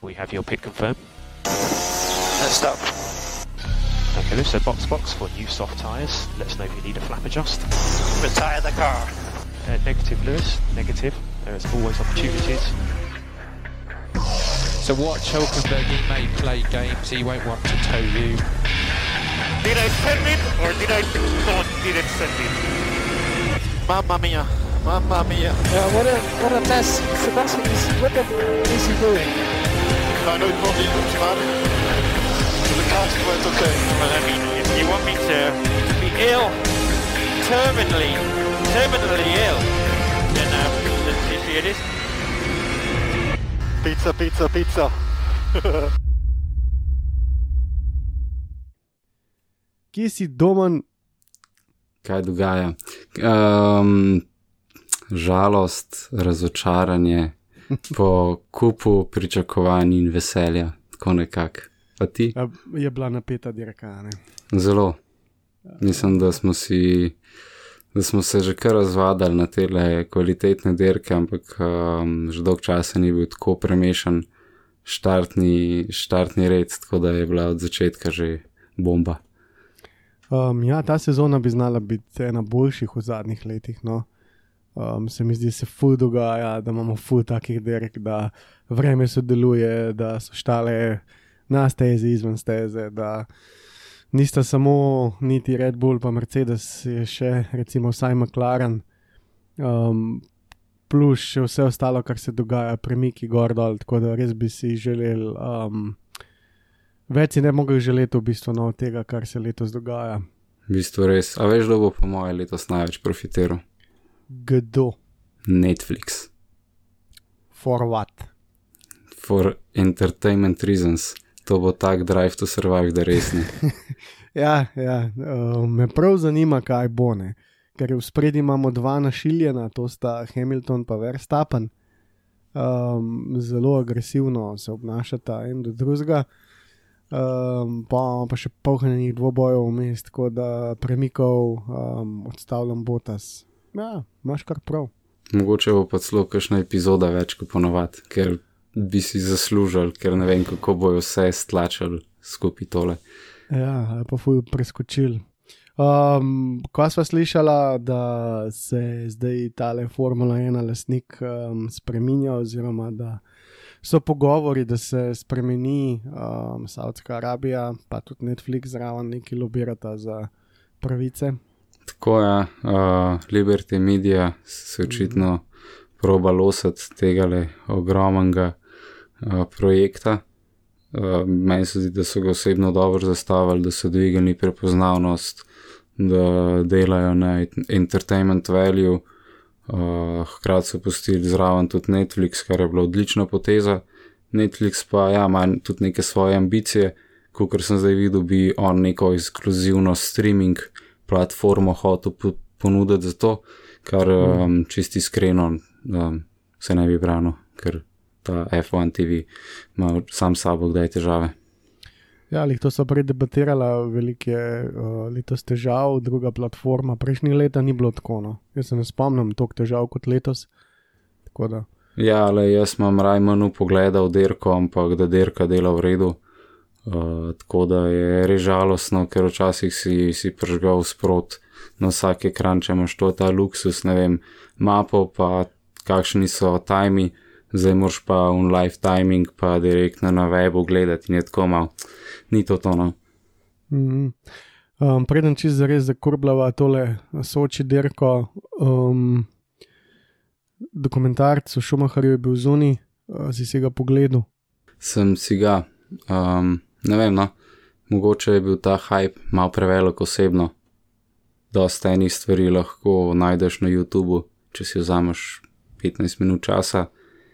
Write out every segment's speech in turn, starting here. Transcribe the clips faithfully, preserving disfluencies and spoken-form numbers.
We have your pick confirmed. Let's stop. Okay, this is a box box for new soft tyres. Let us know if you need a flap adjust. Retire the car. Uh, negative, Lewis. Negative. There's always opportunities. So watch Hülkenberg, he may play games, he won't want to tow you. Did I send it or did I not didn't send it? Mamma mia. Mamma mia. Yeah, what a what a mess. Sebastian is what the is he doing? Ga nooit nog niet doen, maar de kaart wordt oké. Well, I mean, if you want me to be ill, terminally, terminally ill, then um, let's see, see it is. Pizza, pizza, pizza. Kje si, Domen? Kaj dogaja? Um, žalost, razočaranje, po kupu pričakovanj in veselja, tako nekako. Pa ti? Je bila napeta dirka, ne? Zelo. Mislim, da smo si, da smo se že kar razvadali na tele kvalitetne dirke, ampak um, že dolg časa ni bil tako premešan štartni, štartni red, tako da je bila od začetka že bomba. Um, ja, ta sezona bi znala biti ena boljših v zadnjih letih, no. Um, se mi zdi, se ful dogaja, da imamo ful takih dirk, da vreme sodeluje, da so štale na stezi, izven steze, da nista samo niti Red Bull pa Mercedes, je še recimo vsaj McLaren, um, plus še vse ostalo, kar se dogaja, premiki gor dol, tako da res bi si želel, um, več si ne mogel želeti v bistvu no, tega, kar se letos dogaja. V bistvu res. A veš, da bo po moje letos največ profitiral? Kdo? Netflix. For what? For entertainment reasons. To bo tak Drive to Survive, da res ne. ja, ja, uh, me prav zanima, kaj bo, ne. Ker v spredi imamo dva našiljena, to sta Hamilton pa Verstappen. Um, zelo agresivno se obnašata en do drugega. Um, pa, pa še polhnenih dvobojev vmes, tako da premikov um, odstavljam Bottas. Ja, imaš kar prav. Mogoče bo pa celo kakšna epizoda več kot ponovad, ker bi si zaslužil, ker ne vem, kako bojo vse stlačali skupaj tole. Ja, pa fuj preskočil. Um, ko sva slišala, da se zdaj tale Formula ena lastnik um, spreminja, oziroma da so pogovori, da se spremeni um, Saudska Arabija, pa tudi Netflix zraven neki lobirata za pravice. Tako je, uh, Liberty Media se očitno proba losati tegale ogromnega uh, projekta. Uh, meni se zdi, da so ga osebno dobro zastavili, da so dvigali prepoznavnost, da delajo na entertainment value, uh, hkrati so pustili zraven tudi Netflix, kar je bila odlična poteza. Netflix pa ja, ima tudi neke svoje ambicije, kakor sem zdaj videl, bi on neko ekskluzivno streaming platformo hotel ponuditi za to, kar um, čisti iskreno um, se ne bi branil, ker ta F one T V ima sam sabo kdaj težave. Ja, ali to so predebatirala, velike uh, letos težav, druga platforma, prejšnji leta ni bilo tako, no. Jaz se ne spomnim toliko težav kot letos, tako da. Ja, ale jaz imam Rajmanu pogledal derko, ampak da derka dela v redu, uh, tako da je res žalostno, ker včasih si, si pržgal sprot na vsak ekran, če imaš to ta luksus, ne vem, mapo, pa kakšni so tajmi, zdaj moraš pa un live timing pa direktno na webu gledati in je tako malo, ni to to, no. Mm-hmm. Um, preden čist zares zakurblava tole Soči dirko, um, dokumentarc o Schumacherju je bil zunaj, uh, si si ga pogledal? Sem si ga, um, ne vem, no, mogoče je bil ta hype malo prevelik osebno, dosta enih stvari lahko najdeš na YouTubu, če si vzameš petnajst minut časa.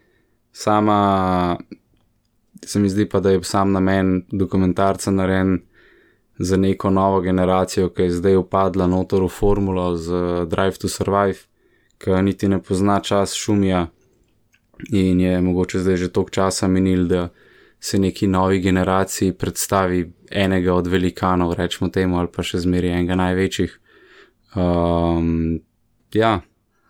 Sama se mi zdi pa, da je sam namen dokumentarca narejen za neko novo generacijo, ki je zdaj upadla notor v formulo z Drive to Survive, ki niti ne pozna čas šumija in je mogoče zdaj že toliko časa minil, da se neki novi generaciji predstavi enega od velikanov, rečemo temu, ali pa še zmeri enega največjih. Um, ja,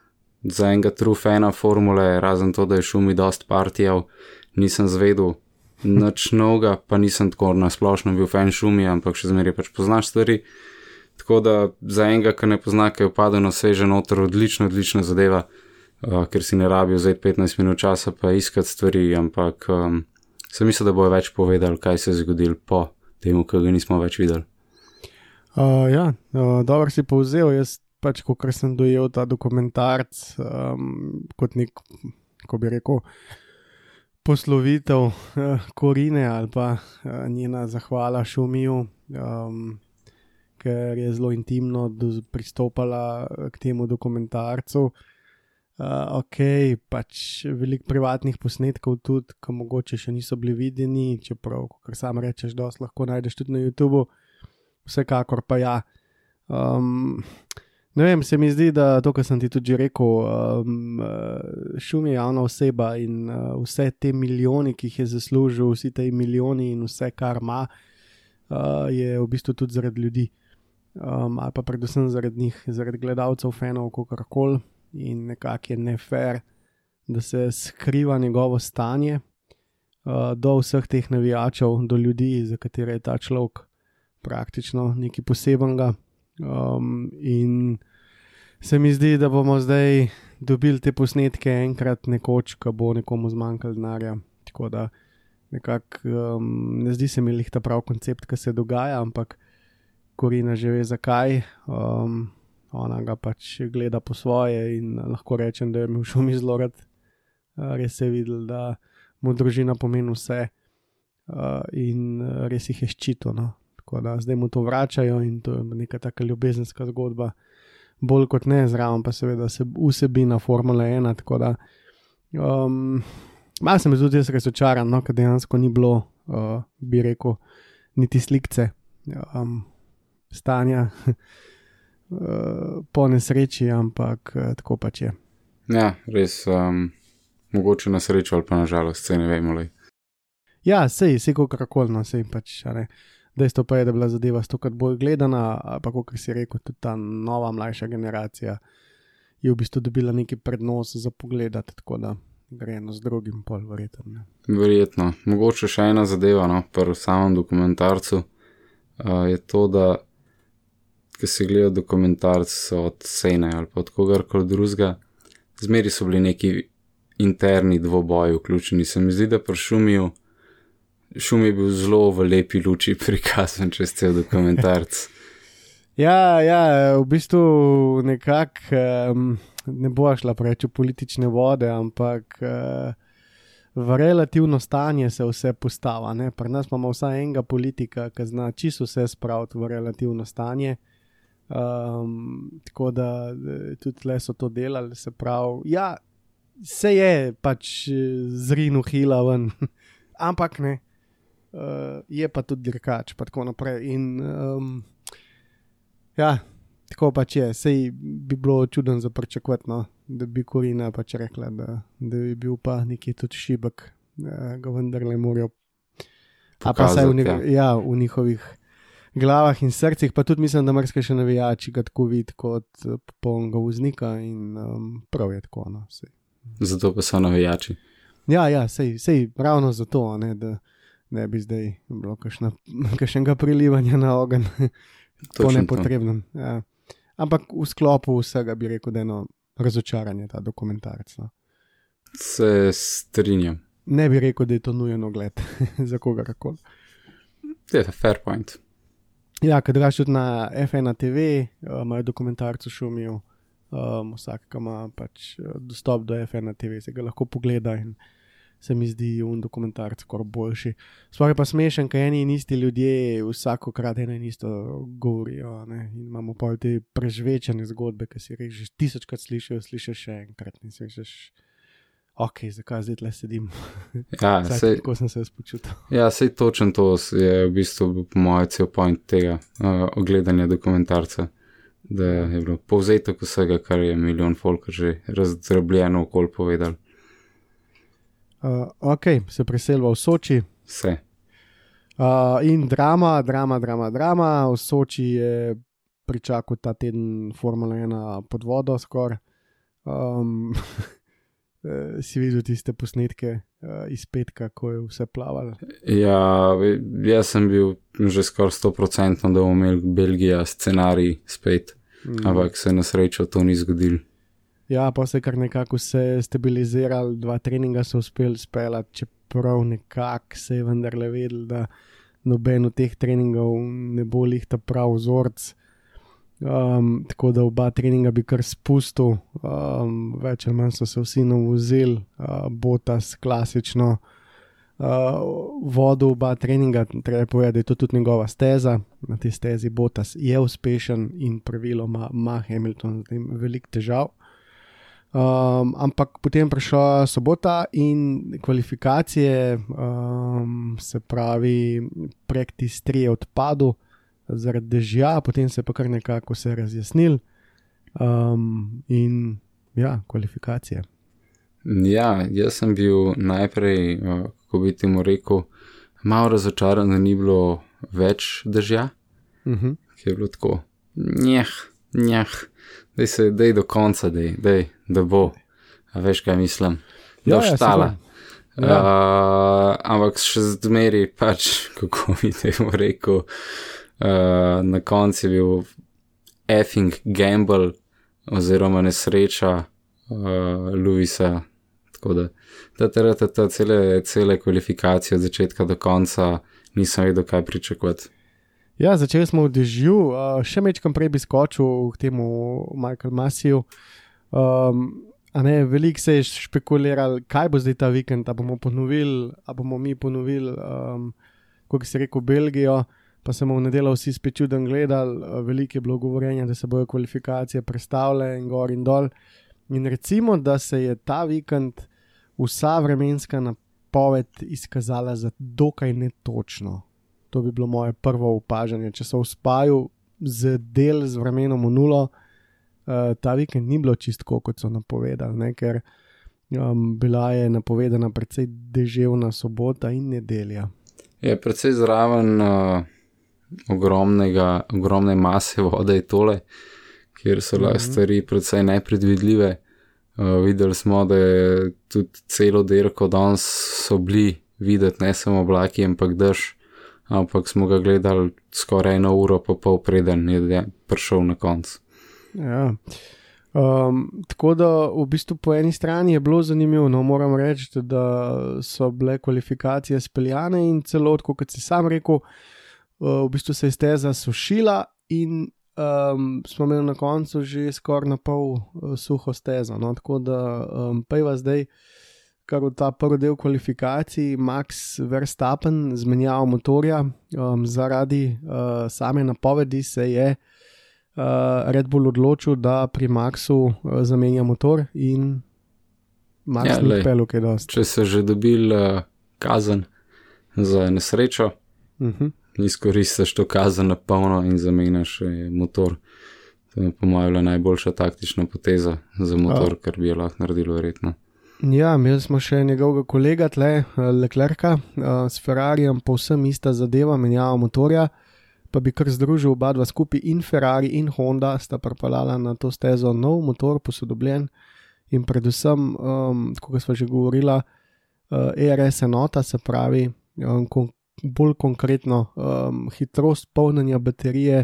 za enega true fana formule, razen to, da je šumi dost partijal, nisem zvedel, Nič novega, pa nisem tako na splošno bil fan Šumija, ampak še zmeraj pač poznaš stvari. Tako da za enega, ki ne pozna, ki je upadel na sveže noter, odlično, odlična zadeva, uh, ker si ne rabi vzeti petnajst minut časa pa iskati stvari, ampak um, sem mislil, da bojo več povedali, kaj se je zgodil po temu, ki ga nismo več videli. Uh, ja, uh, dobro si povzel, jaz pač, ko sem dojel ta dokumentarc um, kot nek, ko bi rekel, poslovitev uh, Korine ali pa uh, njena zahvala Šumiju, um, ker je zelo intimno do, pristopala k temu dokumentarcu. Uh, ok, pač veliko privatnih posnetkov tudi, ki mogoče še niso bili videni, čeprav, kot sam rečeš, dosti lahko najdeš tudi na YouTubeu. Vsekakor pa ja. Um, ne vem, se mi zdi, da to, kar sem ti tudi že rekel, um, Šum je javna oseba in uh, vse te milijoni, ki jih je zaslužil, vsi te milijoni in vse, kar ima, uh, je v bistvu tudi zaradi ljudi. Um, ali pa predvsem zaradi njih, zaradi gledalcev, fanov, kakorkoli. In nekako je nefair, da se skriva njegovo stanje uh, do vseh teh navijačev, do ljudi, za katere je ta človek praktično nekaj posebenega. Um, in se mi zdi, da bomo zdaj dobili te posnetke enkrat nekoč, ko bo nekomu zmanjkalo denarja. Tako da nekako um, ne zdi se mi lih ta prav koncept, ki se dogaja, ampak Korina že ve zakaj. Um, ona ga pač gleda po svoje in lahko rečem, da je imel Šumi zelo rad. Res se je videl, da mu družina pomeni vse uh, in res jih je ščitil, no. Tako da zdaj mu to vračajo in to je neka taka ljubezenska zgodba, bolj kot ne, zraven pa seveda se vsebina Formule ena, tako da um, malo sem tudi jaz razočaran, no, ker dejansko ni bilo, uh, bi rekel, niti slikce um, stanja uh, po nesreči, ampak uh, tako pač je. Ja, res, um, mogoče na srečo ali pa na žalost, se ne vemo. Lej. Ja, sej, sej kakorkoli, no, sej pač, a ne. Dejstvo pa je, da je bila zadeva stokrat bolj gledana, pa kot si rekel, tudi ta nova mlajša generacija je v bistvu dobila neki prednos za pogledati, tako da gre eno z drugim pol, verjetno. Verjetno. Mogoče še ena zadeva, no, pri samem dokumentarcu uh, je to, da ko si gledal dokumentarc od Sene ali pa od kogarkoli drugega, zmeri so bili neki interni dvoboji vključeni. Se mi zdi, da pri Šumiju Šum je bil zelo v lepi luči prikazan čez cel dokumentarc. ja, ja, v bistvu nekako um, ne bo šla preveč v politične vode, ampak uh, v relativno stanje se vse postava. Ne? Pri nas imamo vsaj enega politika, ki zna čisto vse spraviti v relativno stanje. Um, tako da tudi tle so to delali, se pravi, ja, se je pač zrinu hila ven, ampak ne. Uh, je pa tudi dirkač, pa tako naprej. In um, ja, tako pač je. Sej bi bilo čuden za pričakovati, no, da bi Korina pač rekla, da, da bi bil pa nekje tudi šibek, uh, ga vendarle morajo pokazati, a pa saj v, ne, ja. Ja, v njihovih glavah in srcih, pa tudi mislim, da marsikaj še navijači ga tako vidi kot popolnega voznika in um, prav je tako, no, sej. Zato pa so navijači. Ja, ja, sej, sej ravno zato, ne, da ne bi zdaj bilo kakšnega prilivanja na ogenj, to nepotrebno. Ja. Ampak v sklopu vsega bi rekel, da je eno razočaranje ta dokumentarc. No. Se strinjam. Ne bi rekel, da je to nujen ogled za kogarkoli. To je fair point. Ja, kad raš tudi na F ena T V, imajo uh, dokumentarc o Šumiju, um, vsak, ki ima pač dostop do F ena T V, se ga lahko pogleda in se mi zdi un dokumentarc skoraj boljši. Sploh je pa smešen, ker eni in isti ljudje vsakokrat eno in isto govorijo, ne? In imamo pa te prežvečene zgodbe, ki si režeš tisočkrat slišijo, slišiš še enkrat in si rečeš, ok, zakaj zdaj tle sedim? Ja, sej, tako sem se spočutil. Ja, sej točen to je v bistvu po mojem cel point tega uh, ogledanja dokumentarca, da je bilo povzetek vsega, kar je milijon folka že razdrobljeno okoli povedal. Uh, ok, se preselva v Soči. Se. Uh, in drama, drama, drama, drama. V Soči je pričakal ta teden Formula ena pod vodo skoraj. Um, uh, si videl tiste posnetke uh, iz petka, ko je vse plavalo? Ja, jaz sem bil že skoraj sto procentno, da bomo imeli Belgija scenarij spet, mm. ampak se na srečo to ni zgodilo. Ja, pa se kar nekako vse stabilizirali, dva treninga so uspeli speljati, čeprav nekako se je vendarle vedel, da noben od teh treningov ne bo lih ta prav vzorc. Um, tako da oba treninga bi kar spustil, um, več ali manj so se vsi navozili, uh, Bottas klasično uh, vodil oba treninga, treba povedati, da je to tudi njegova steza, na tej stezi Bottas je uspešen in praviloma ima Hamilton z tem veliko težav. Um, ampak potem prišla sobota in kvalifikacije, um, se pravi practice tri je odpadel zaradi dežja, potem se pa kar nekako se razjasnil um, in ja, kvalifikacije. Ja, jaz sem bil najprej, kako bi temu rekel, malo razočaran, da ni bilo več dežja, uh-huh. ki je bilo tako, njeh, njeh, dej se, dej do konca, dej, dej, da bo, a veš kaj mislim, do ja, štala. Ja, ja. Uh, ampak še zmeri pač, kako bi temu rekel, Uh, na koncu je bil effing gamble oziroma nesreča uh, Lewisa, tako da ta, ta, ta, ta cele, cele kvalifikacije od začetka do konca nisem vedel, kaj pričakovati. Ja, začeli smo v dežju, uh, še mečkam prej bi skočil k temu Michael Massiju. Um, a ne, veliko se je špekuliral, kaj bo zdaj ta vikend, a bomo ponovili, a bomo mi ponovili, um, kako si rekel, Belgijo. Pa smo v nedeljo vsi spet čuden gledali, veliko je bilo govorjenja, da se bojo kvalifikacije prestavile in gor in dol. In recimo, da se je ta vikend vsa vremenska napoved izkazala za dokaj netočno. To bi bilo moje prvo opažanje. Če so v spaju z del z vremenom v nulo, ta vikend ni bilo čistko, kot so napovedali, ne? Ker um, bila je napovedana precej deževna sobota in nedelja. Je precej zraven uh... ogromnega, ogromne mase vode je tole, kjer so mm-hmm. stvari predvsej nepredvidljive. Uh, videli smo, da je tudi celo dirko danes so bili videti ne samo oblaki, ampak dež, ampak smo ga gledali skoraj eno uro pa pol preden je prišel na konc. Ja. Um, tako da v bistvu po eni strani je bilo zanimivo, no moram reči, da so bile kvalifikacije speljane in celo, kot si sam rekel, v bistvu se je steza sušila in um, smo imeli na koncu že skoraj na pol uh, suho stezo. No? Tako da um, pejva zdaj, kar v ta prvi del kvalifikacij, Max Verstappen zmenjava motorja. Um, zaradi uh, same napovedi se je uh, Red Bull odločil, da pri Maxu uh, zamenja motor in Max ja, ni pelil kaj dosti. Če se že dobil uh, kazen za nesrečo, uh-huh. izkoristiš to kazen na polno in zamenjaš motor. To je po mojem bila najboljša taktična poteza za motor, A. kar bi jo lahko naredilo verjetno. Ja, imeli smo še njegovega kolega tle, Leclerca, s Ferrarijem povsem ista zadeva, menjava motorja, pa bi kar združil oba dva skupaj in Ferrari in Honda sta pripeljala na to stezo nov motor, posodobljen in predvsem, um, kako smo že govorila, uh, E R S enota, se pravi, um, kon- bolj konkretno, um, hitrost polnjenja baterije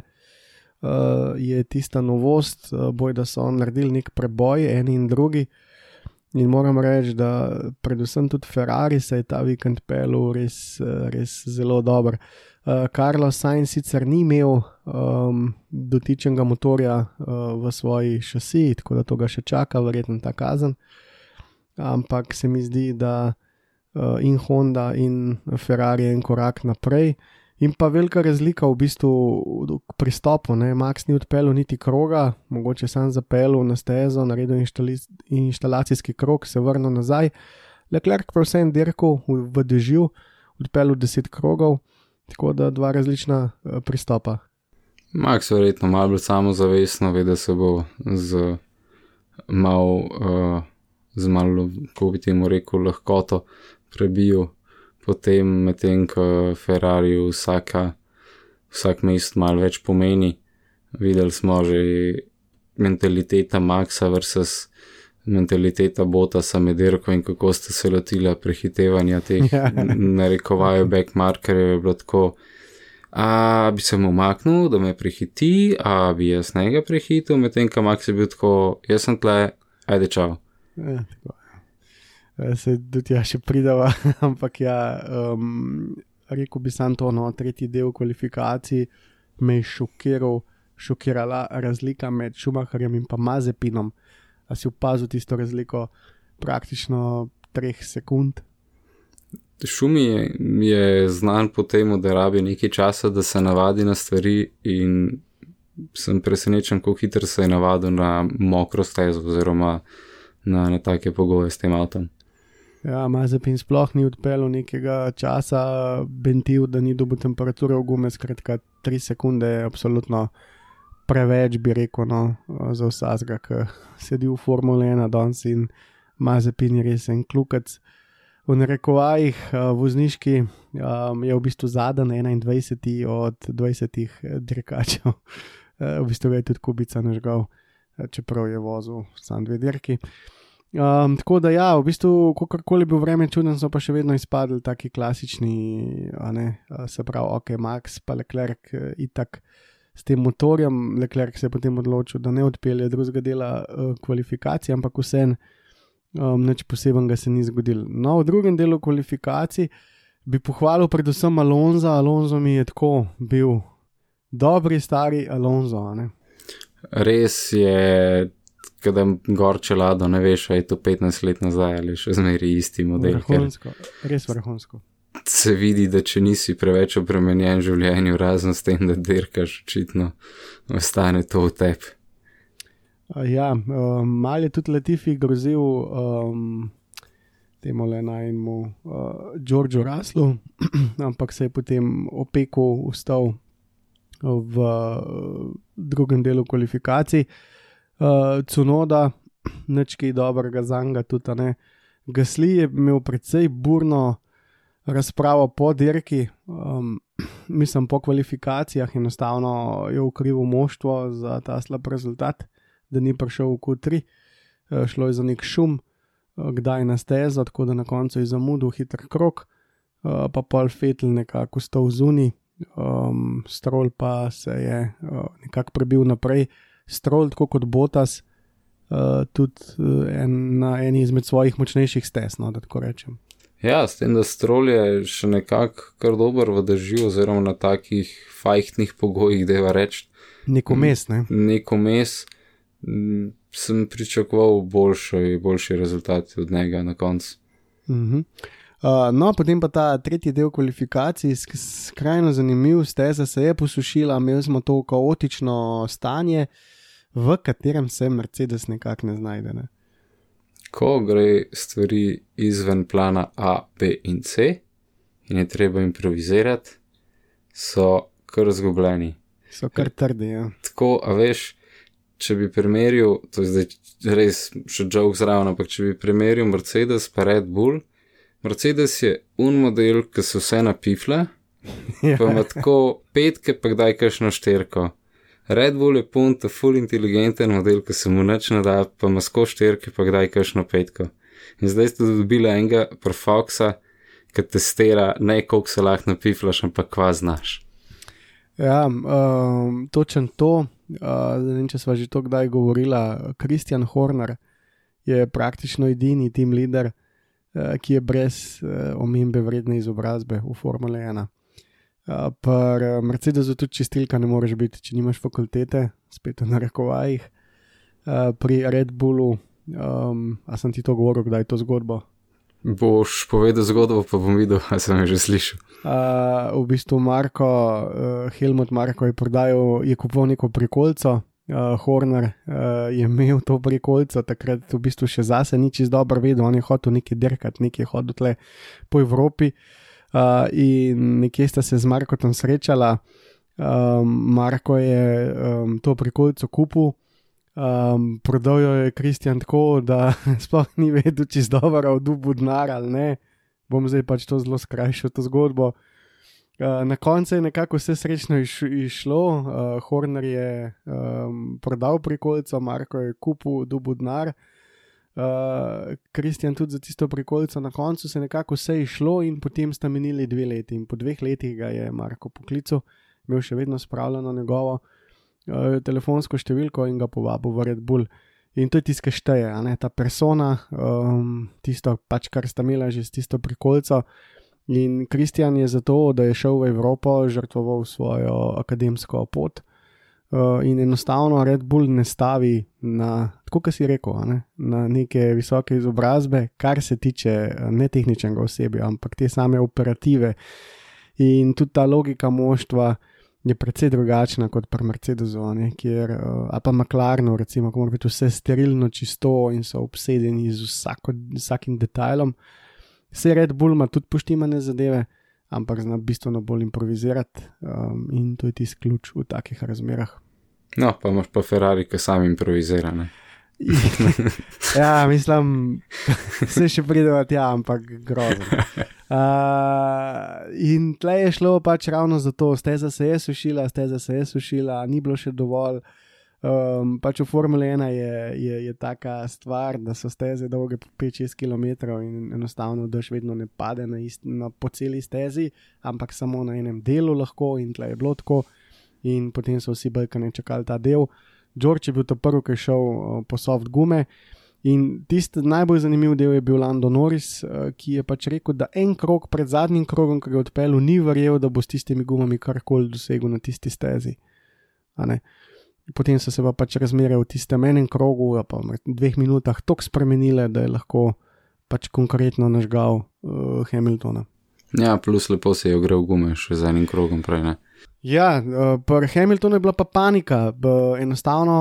uh, je tista novost, uh, boj, da so naredili nek preboj, eni in drugi. In moram reči, da predvsem tudi Ferrari se je ta vikend pelil res, res zelo dobro. Uh, Carlos Sainz sicer ni imel um, dotičnega motorja uh, v svoji šasiji, tako da to ga še čaka, verjetno ta kazen. Ampak se mi zdi, da Uh, in Honda in Ferrari en korak naprej in pa velika razlika v bistvu k pristopu, ne? Max ni odpeljal niti kroga, mogoče sam zapeljal na stezo, naredil inštali- inštalacijski krog, se vrnil nazaj. Leclerc pa vsem dirkal v, v dežju, odpeljal deset krogov, tako da dva različna uh, pristopa. Max verjetno malo bolj samozavestno ve, da se bo z malo, uh, z malo, kako bi temu rekel, lahkoto prebil, potem medtem, ko Ferrari vsaka, vsak mest malo več pomeni. Videli smo že mentaliteta Maxa versus mentaliteta Bottasa med dirko in kako sta se lotila prehitevanja teh narekovajo backmarkerjev, je bilo tako, a bi se mu umaknil, da me prehiti, a bi jaz njega prehitil, medtem ko Max je bil tako, jaz sem tle, ajde čau. Ja, tako, ja. Se tudi ja še pridava, ampak ja, um, rekel bi sam to, no, tretji del kvalifikacij me je šokiral, šokirala razlika med Schumacherjem in pa Mazepinom. A si opazil tisto razliko praktično treh sekund? Šumi je, je znan po tem, da rabi nekaj časa, da se navadi na stvari in sem presenečen, kako hitro se je navadil na mokro stezo oziroma na, na take pogoje s tem avtom. Ja, Mazepin sploh ni odpeljal nekega časa, bentil, da ni dobil temperature v gume, skratka tri sekunde je absolutno preveč, bi rekel, no, za vsazga, ki sedi v Formule ena danes in Mazepin je res en klukec. V narekovajih vozniški je v bistvu zadan enaindvajseti od dvajsetih dirkačev. V bistvu ga je tudi Kubica nažgal, čeprav je vozil sam dve dirki. Um, tako da ja, v bistvu, kakorkoli bil vreme čuden, so pa še vedno izpadli taki klasični, a ne, se pravi, ok, Max pa Leclerc itak s tem motorjem. Leclerc se je potem odločil, da ne odpelje drugega dela uh, kvalifikacije, ampak vsem um, nič posebenega se ni zgodil. No, v drugem delu kvalifikacij bi pohvalil predvsem Alonza. Alonso mi je tako bil dobri stari Alonso, a ne. Res je, kada gor čelado, ne veš, a je to petnajst let nazaj ali še zmeri isti model. Vrhunsko, res vrhunsko. Se vidi, da če nisi preveč obremenjen v življenju, razen s tem, da dirkaš, očitno ostane to v tebi. Uh, ja, um, mal je tudi Latifi grozil um, temu le najmu uh, Georgeu Russellu, ampak se je potem opekel, ustal v uh, drugem delu kvalifikacij. Uh, Tsunoda, nič kaj dobrega zanga tudi, ne. Gasly je imel precej burno razpravo po dirki, um, mislim po kvalifikacijah, enostavno je ukrivil moštvo za ta slab rezultat, da ni prišel v Q tri, uh, šlo je za nek šum, uh, kdaj na stezo, tako da na koncu je zamudil hiter krog, uh, pa pol Vettel nekako stal zunaj, um, Stroll pa se je uh, nekako prebil naprej, Stroll tako kot Bottas, uh, tudi uh, en, na eni izmed svojih močnejših stez, no, da tako rečem. Ja, s tem, da Stroll je še nekako kar dober v drži, oziroma na takih fajhtnih pogojih, deva reči. Neko mes, ne? Neko mes, sem pričakoval boljši, boljši rezultat od njega na koncu. Uh-huh. Uh, no, potem pa ta tretji del kvalifikacij, skrajno zanimiv, steza se je posušila, imeli smo to kaotično stanje, v katerem se Mercedes nekako ne znajde, ne? Ko gre stvari izven plana A, B in C in je treba improvizirati, so kar zgubljeni. So kar trdi, ja. Tako, a veš, če bi primerjal, to je zdaj res še joke zraven, ampak če bi primerjal Mercedes pa Red Bull, Mercedes je un model, ki se vse napifla, ja. Pa ima tako petke, pa kdaj kakšno šterko. Red Bull je pun ta full inteligenten model, ki se mu nič ne da, pa ima sko šterke, pa kdaj kakšno petko. In zdaj ste dobila enega per Foxa, ki testira ne koliko se lahko napiflaš, ampak kva znaš. Ja, um, točen to, uh, ne vem, če sva že to kdaj govorila, Christian Horner je praktično edini team leader, uh, ki je brez uh, omembe vredne izobrazbe v Formule ena. Uh, pri Mercedesu tudi čistilka ne moreš biti, če nimaš fakultete, spet v narekovajih. Uh, pri Red Bullu, um, a sem ti to govoril, kdaj je to zgodbo? Boš povedal zgodbo, pa bom videl, a sem jo že slišal. Uh, v bistvu Marko, uh, Helmut Marko je prodajal, je kupil neko prikolico, uh, Horner uh, je imel to prikolico, takrat v bistvu še zase ni čisto dobro vedel, on je hotel nekaj dirkati, nekaj hodil tle po Evropi. Uh, in nekje sta se z Marko tam srečala, um, Marko je um, to prikolico kupil, um, prodal jo je Kristjan tako, da sploh ni vedel, če zdobara v dubu denar ali ne, bom zdaj pač to zelo skrajšal, to zgodbo. Uh, na koncu je nekako vse srečno iš, išlo, uh, Horner je um, prodal prikolico, Marko je kupil dubu denar, Kristjan uh, tudi za tisto prikolico, na koncu se nekako vse išlo in potem sta minili dve leti in po dveh letih ga je Marko poklical, imel še vedno spravljeno njegovo uh, telefonsko številko in ga povabil v Red Bull. In to je tisto, kar šteje, a ne, ta persona, um, tisto pač, kar sta imela že s tisto prikolico. In Kristjan je zato, da je šel v Evropo, žrtvoval svojo akademsko pot. Uh, in enostavno Red Bull ne stavi na, tako kot si rekel, ne, na neke visoke izobrazbe, kar se tiče ne tehničnega osebja, ampak te same operative. In tudi ta logika moštva je precej drugačna kot pri Mercedesu, ne, kjer, uh, ali pa McLarenu, recimo, ko mora biti vse sterilno čisto in so obsedeni z vsako, vsakim detajlom. Vse Red Bull ima tudi poštimane zadeve, ampak zna bistveno bolj improvizirati um, in to je tisti ključ v takih razmerah. No, pa imaš pa Ferrari, ki sam improvizira, ne? Ja, mislim, se še prideva tja, ampak grozno. Uh, in tle je šlo pač ravno za to, steza se je sušila, steza se je sušila, ni bilo še dovolj. Um, pač v Formule ena je, je, je taka stvar, da so steze dolge po pet šest kilometrov in enostavno dež vedno ne pade na ist, na, po celi stezi, ampak samo na enem delu lahko in tle je bilo tako in potem so vsi Balkane čakali ta del. George je bil to prvi, ki je šel uh, po soft gume in tisti najbolj zanimiv del je bil Lando Norris, uh, ki je pač rekel, da en krog pred zadnjim krogom, ki ga je odpeljal, ni verjel, da bo s tistimi gumami karkoli dosegel na tisti stezi. A ne? Potem so se pa pač razmere v tistem enem krogu, pa v dveh minutah toliko spremenile, da je lahko pač konkretno nažgal uh, Hamiltona. Ja, plus lepo se je ogrel gume še z enim krogom prej, ne? Ja, uh, pri Hamiltonu je bila pa panika, b, enostavno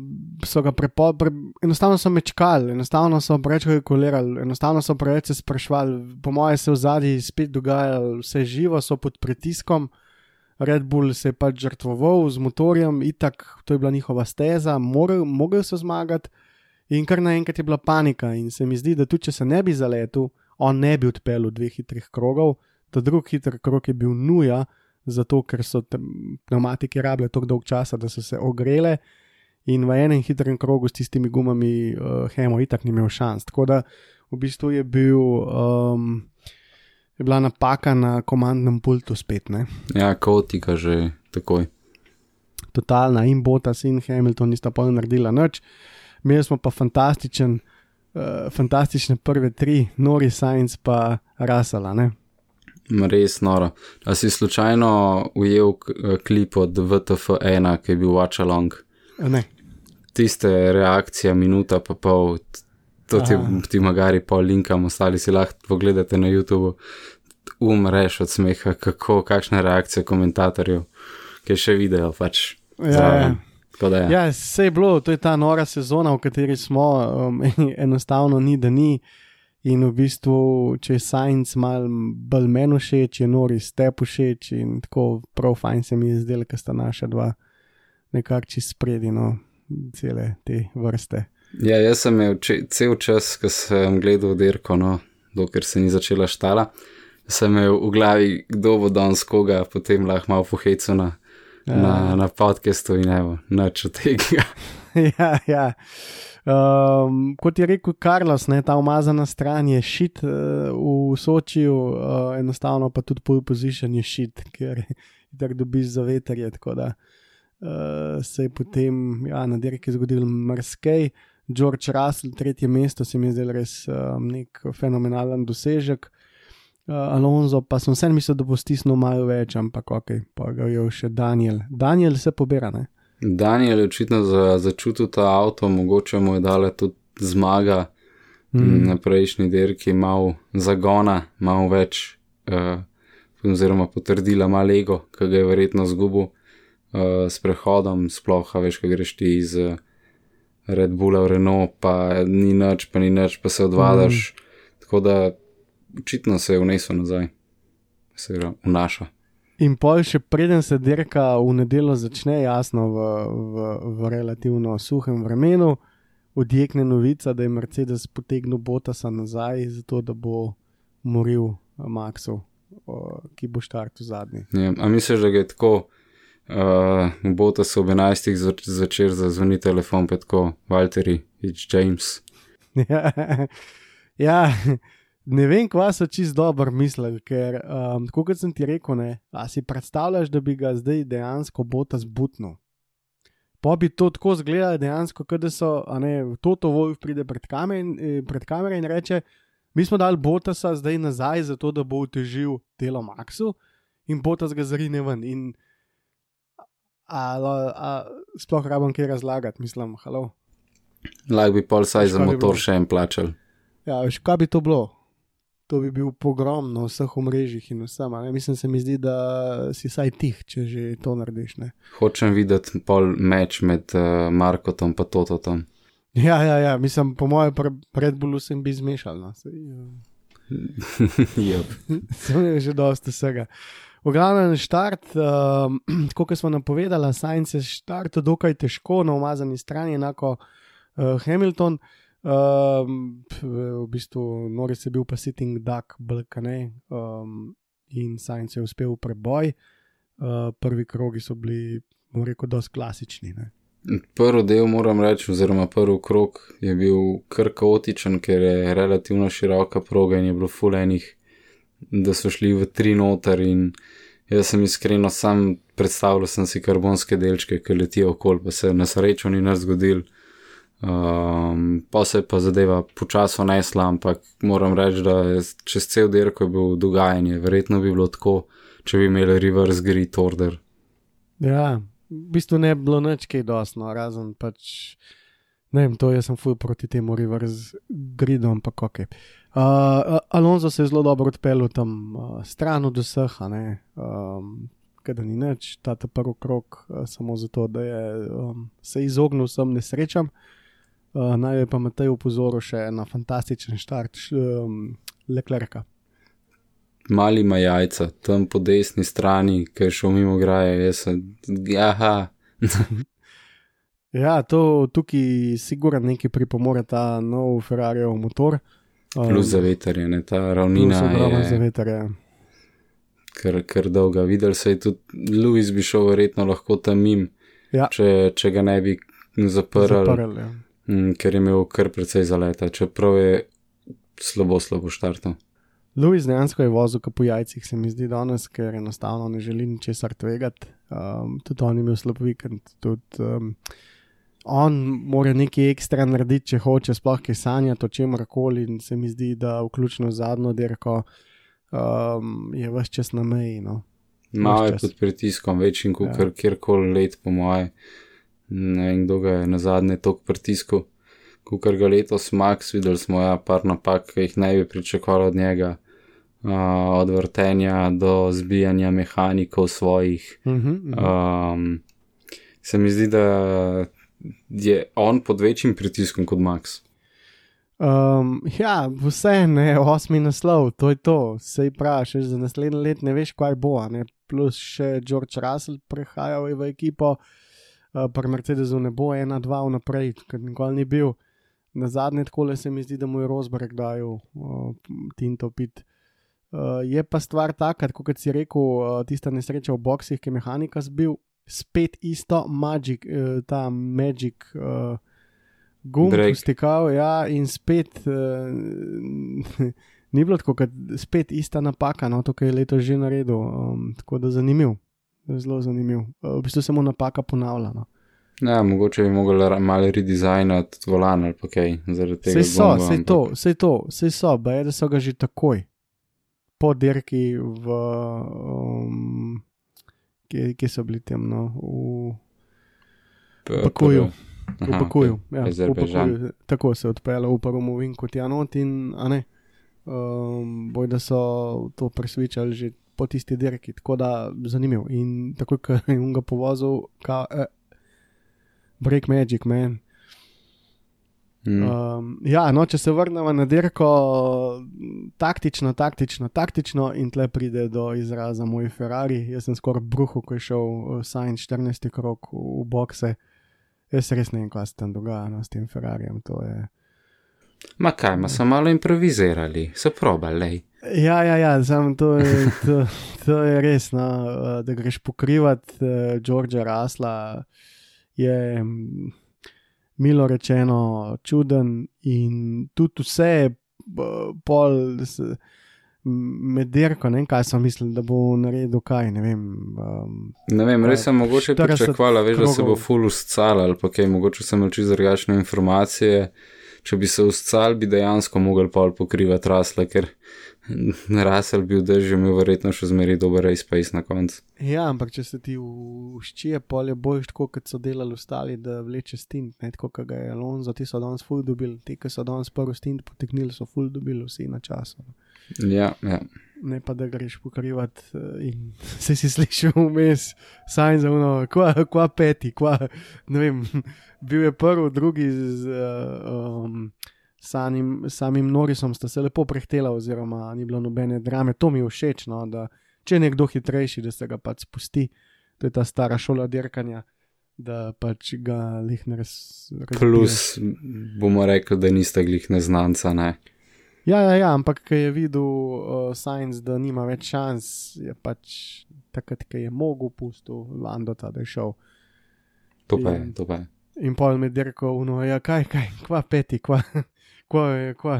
so ga prepo, pre, enostavno so mečkali, enostavno so preveč kalkulirali, enostavno so preveč se sprašvali, po moje se v zadnji spet dogajalo vse živo, so pod pritiskom. Red Bull se je pač žrtvoval z motorjem, itak, to je bila njihova steza, mogel so zmagati in kar naenkrat je bila panika in se mi zdi, da tudi če se ne bi zaletel, on ne bi odpeljal dveh hitrih krogov, ta drug hitri krog je bil nuja, zato ker so pneumatike rabile toliko dolg časa, da so se ogrele in v enem hitrem krogu s tistimi gumami uh, Hemo itak ni imel šans, tako da v bistvu je bil... Um, je bila napaka na komandnem pultu spet, ne? Ja, kaotika že takoj. Totalna, in Bottas in Hamilton nista pol naredila nič. Imeli smo pa fantastičen, uh, fantastične prve tri, Norris, Sainz pa Russella, ne? Res noro. A si slučajno ujel klip od V T F ena, ki je bil Watch Along? Ne. Tiste reakcija, minuta pa pol... To ti, ti magari pol linkam, ostali si lahko pogledate na YouTube, umreš od smeha, kako, kakšna reakcija komentatorjev, ki še video pač. Ja, ja. Da, ja. ja, se je bilo, to je ta nora sezona, v kateri smo, um, enostavno ni, da ni in v bistvu, če je Sainz mal bolj meni všeč, je Norris tebi všeč in tako prav fajn se mi je zdelo, ker sta naša dva nekak čist spredi, no, cele te vrste. Ja, jaz sem imel če, cel čas, ko sem gledal dirko, no, dokler se ni začela štala, sem imel v glavi, kdo bo danes koga, potem lahko malo pohecu na, ja. na, na podcastu in evo, nič od tega. ja, ja. Um, kot je rekel Carlos, ne, ta umazana stran je shit uh, v Sočiju, uh, enostavno pa tudi pole position je shit, ker tako dobiš za veterje, tako da uh, se je potem ja, na dirki zgodil marsikaj. George Russell, tretje mesto, se mi je zdel res um, nek fenomenalen dosežek. Uh, Alonso, pa sem vsem mislil, da bo stisnil malo več, ampak ok, pa ga je še Daniel. Daniel se pobira, ne? Daniel je očitno za, začutil ta avto, mogoče mu je dala tudi zmaga mm. na prejšnji dirki, malo zagona, malo več, uh, oziroma potrdila malo ego, ki ga je verjetno zgubil uh, s prehodom, sploh, a veš, ko greš ti iz uh, Red Bulla v Renault, pa ni nič, pa ni nič, pa se odvadaš, mm. tako da očitno se je vnesel nazaj, se je vnaša. In pol še preden se dirka v nedeljo začne, jasno v, v, v relativno suhem vremenu, odjekne novica, da je Mercedes potegnil Bottasa nazaj, zato da bo moril Maxu, ki bo štartil zadnji. Ja, a misliš, da ga je tako uh, Bottas ob enajstih zvečer zazvoni telefon, pa tako, Valtteri, it's James. ja, ja, ne vem, kva so čist dobro mislili, ker, um, tako kot sem ti rekel, ne, a si predstavljaš, da bi ga zdaj dejansko Bottas butnil. Pa bi to tako zgledali dejansko, kot da so, a ne, Toto Wolff pride pred kamere, pred kamere in reče, mi smo dali Bottasa zdaj nazaj, zato da bo utežil delo Maxu in Bottas ga zarine ven. In a, a, a, sploh rabam kaj razlagati, mislim, halo. Lahko bi pol saj za Kaj bi motor bilo? še en plačal. Ja, veš, kaj bi to bilo? To bi bil pogrom na vseh omrežjih in vsem. a Ne? Mislim, se mi zdi, da si saj tih, če že to narediš. Ne? Hočem videti pol meč med uh, Markotom pa Tototom. Ja, ja, ja, mislim, po mojem pre, Red Bullu sem bi zmešal. No? Sej, Jep. sem je že dosti vsega. V glavnem štart, um, tako kot smo napovedali, Sainz je štartal dokaj težko na umazani strani, enako uh, Hamilton. Um, v bistvu Norris je bil pa sitting duck, blkane, um, in Sainz je uspel v preboj. Uh, prvi krogi so bili, bom rekel, dosti klasični. Ne? Prvi del, moram reči, oziroma prvi krog je bil kar kaotičen, ker je relativno široka proga in je bilo ful enih, da so šli v tri noter in jaz sem iskreno sam predstavljal sem si karbonske delčke, ki letijo okoli, pa se na srečo ni nič zgodil. Um, pa se pa zadeva počasno nesla, ampak moram reči, da je čez cel dirko je bil dogajanje, verjetno bi bilo tako, če bi imeli reverse grid order. Ja, v bistvu ne bi bilo nič kaj dosno, razen pač, ne vem, to jaz sem ful proti temu reverse gridu, ampak ok. Uh, Alonso se je zelo dobro odpeljal tam uh, stran od vseh, a ne, um, kada ni nič, ta prvi krog uh, samo zato, da je um, se izognil vsem nesrečam. Uh, naj je pa Matej upozoril še na fantastičen štart um, Leclerca. Mali ima jajca, tam po desni strani, ki je šel mimo graje, jaz sem, aha. Ja, to tukaj sigurno nekaj pripomore ta nov Ferrarijev motor. Um, Plus za veterje, ne, ta ravnina je za je veterje. kar, kar dolga. Videl se je tudi, Lewis bi šel verjetno lahko tam mim, Ja. če, če ga ne bi zaprl, Zaprl, ja. m, ker je imel kar precej zaleta, čeprav je slabo, slabo štartal. Lewis dejansko je vozil po jajcih, se mi zdi danes, ker enostavno ne želi ničesar tvegati. Um, tudi on je imel slab vikend. Tudi, um, on mora nekaj ekstra narediti, če hoče sploh kaj sanjati o čemrkoli, in se mi zdi, da vključno zadnjo dirko um, je ves čas na meji. No. Malo je čas. pod pritiskom, večjim kot Ja. ja. kjerkoli let, po moje. Ne vem, kdo ga je na zadnje tok pritisku. Kukor ga letos Max, videli smo ja par napak, ki jih ne bi pričakovali od njega, uh, od vrtenja do zbijanja mehanikov svojih. Uh-huh, uh-huh. Um, se mi zdi, da je on pod večjim pritiskom kot Max. Um, ja, vse ne, osmi naslov, to je to. Sej praviš, za naslednji let ne veš, kaj bo. Ne? Plus še George Russell prehajal v ekipo, uh, pri Mercedesu ne bo ena, dva vnaprej, ker nikoli ni bil. Na zadnje takole se mi zdi, da mu je Rosberg dajal uh, tinto pit. Uh, je pa stvar taka, kot si rekel, uh, tista nesreča v boksih, ki je mehanika zbil, spet isto Magic, uh, ta Magic uh, gumb vstikal, ja, in spet uh, ni bilo tako, kot spet ista napaka, no, to, kar je leto že naredil, um, tako da zanimiv, zelo zanimiv. Uh, v bistvu se mu napaka ponavlja, no. Ja, mogoče bi mogli malo redesignati volan ali pa kaj, zaradi tega Sej so, gumba, sej ampak- to, sej to, sej so, baje, da so ga že takoj, po dirki v, um, kje, kje so bili tem, no, v P- Bakuju. Aha, V Bakuju, ok, ja, v Azerbajdžan. Bakuju. Tako se je odpeljal v prvem ovinku tja not in, a ne, um, boj, da so to presvičali že po tisti dirki, tako da zanimiv. In tako, ko je on ga povozil, ka, eh, Break Magic, man. Mm. Um, ja, no, če se vrnemo na dirko, taktično, taktično, taktično in tle pride do izraza moj Ferrari. Jaz sem skoraj bruhal, ko je šel uh, Sainz štirinajsti krog v, v bokse. Jaz res ne vem, kaj se tam dogaja, no, s tem Ferrarijem, to je... Ma kaj, ma so malo improvizirali, so probali. Ja, ja, ja, samo to je, to, to je res, no, uh, da greš pokrivati uh, Georgea Russella, je... milo rečeno čuden in tudi vse pol med dirko, ne vem, kaj sem mislil, da bo naredil kaj, ne vem. Um, ne vem, res sem mogoče pričakvala, veš, krogov. Da se bo ful uscal ali pa kaj, mogoče sem imel čisto drugačne informacije. Če bi se uscal, bi dejansko mogel pol pokrivati Rasla, ker Rasel bi v dežju imel verjetno še zmeri dober race pace na koncu. Ja, ampak če se ti uščije, pol je bojiš tako, kot so delali ostali, da vleče stint, ne, tako, kot ga je Alonso, ti so danes ful dobili, ti, ki so danes prvi stint poteknili, so ful dobili vsi na času. Ja, ja. Ne pa, da greš pokrivati in se si slišal vmes, Sainz za ono, kva, kva peti, kva, ne vem, bil je prvi, drugi z um, samim, samim Norrisom sta se lepo prehtela oziroma ni bilo nobene drame, to mi je všeč, no, da če je nekdo hitrejši, da se ga pač spusti, to je ta stara šola dirkanja, da pač ga lih ne raz, razbije. Plus bomo rekli, da nista glih neznanca, ne? Ja, ja, ja, ampak ko je videl uh, Sainz, da nima več šans, je pač takrat, ko je mogel pustil Landota, da je šel. To pa je, to pa je. In pol med dirko, no, ja, kaj, kaj, kva peti, kva, kva, kva.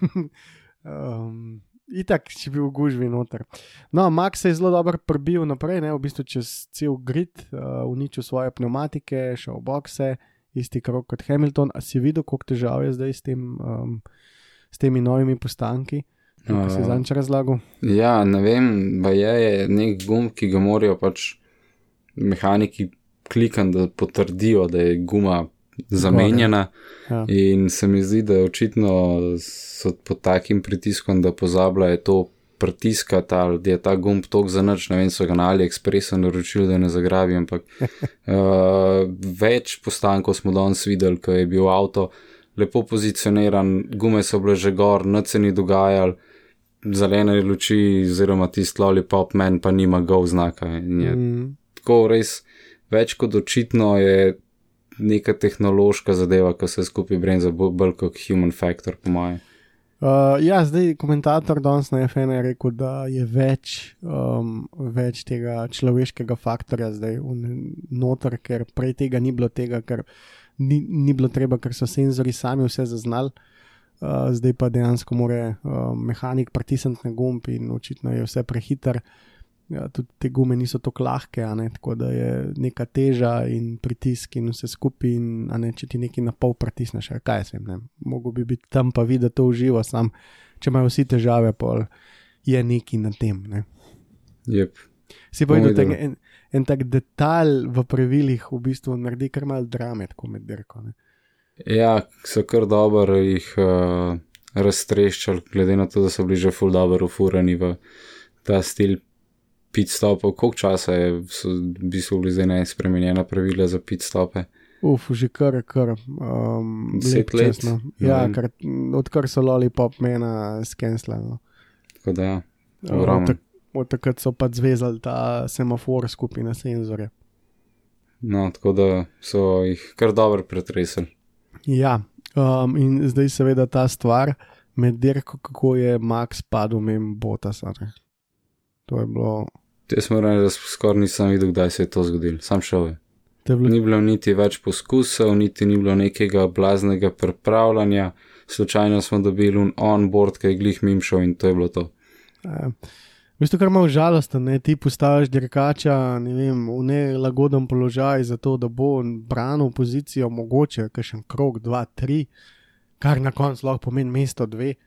um, itak, če bi v gužvi noter. No, Max se je zelo dobro prebil naprej, ne, v bistvu čez cel grid, uh, uničil svoje pneumatike, šel v bokse, isti krog kot Hamilton. A si videl, koliko težav je zdaj s tem... Um, s temi novimi postanki, ki si zanč razlagal? Ja, ne vem, ba je, je nek gumb, ki ga morajo pač mehaniki klikan, da potrdijo, da je guma zamenjena. Ja. In se mi zdi, da očitno so pod takim pritiskom, da pozabljajo to pritiskati, ali da je ta gumb tok za nič, ne vem, so ga na AliExpressu naročili, da ne zagrabi, ampak uh, več postankov smo danes videli, ko je bil avto lepo pozicioniran, gume so bile že gor, nič se ni dogajal, zelene luči, oziroma tisti lollipop man pa nima go znaka. Mm. Tako res, več kot očitno je neka tehnološka zadeva, ko se skupaj brenza bolj kot human factor, po moje. Uh, ja, zdaj komentator danes na F ena je rekel, da je več, um, več tega človeškega faktorja zdaj noter, ker prej tega ni bilo tega, ker Ni, ni bilo treba, ker so senzori sami vse zaznali, uh, zdaj pa dejansko mora uh, mehanik pritisniti na gumb in očitno je vse prehiter. Ja, tudi te gume niso tako lahke, a ne, tako da je neka teža in pritisk in vse skupaj in a ne, če ti nekaj na pol pritisneš, kaj jaz vem, ne, mogo bi biti tam pa videti to uživo, sam, če imajo vsi težave, pol je nekaj na tem, ne. Jep. Si pa videl en, en tak detalj v pravilih v bistvu naredi kar malo drame, tako med dirko, ne. Ja, so kar dobro jih uh, raztreščali, glede na to, da so bili že ful dobro ufurani v ta stil pit stopov. Koliko časa je, so v bistvu bili zdaj nespremenjena pravila za pit stope? Uf, že kar, kar um, lep let. Česno. Ja, kar, odkar so lollipop mena skensla, no. Tako da ja, ogromno. Od takrat so pa zvezali ta semafor skupaj na senzorje. No, tako da so jih kar dobro pretresali. Ja, um, in zdaj seveda ta stvar med dirko, kako je Max padel mem Bottasa. To je bilo... Jaz moram reči, da skoraj nisem videl, kdaj se je to zgodilo. Sam šel je. Bilo... Ni bilo niti več poskusov, niti ni bilo nekega blaznega pripravljanja. Slučajno smo dobili on-board, ki je glih mim šel in to je bilo to. Ja. V bistvu kar malo žalosten, ne, ti postaviš dirkača, ne vem, v nelagoden položaj za to, da bo branil pozicijo mogoče, kakšen krog, dva, tri, kar na koncu lahko pomeni mesto dve.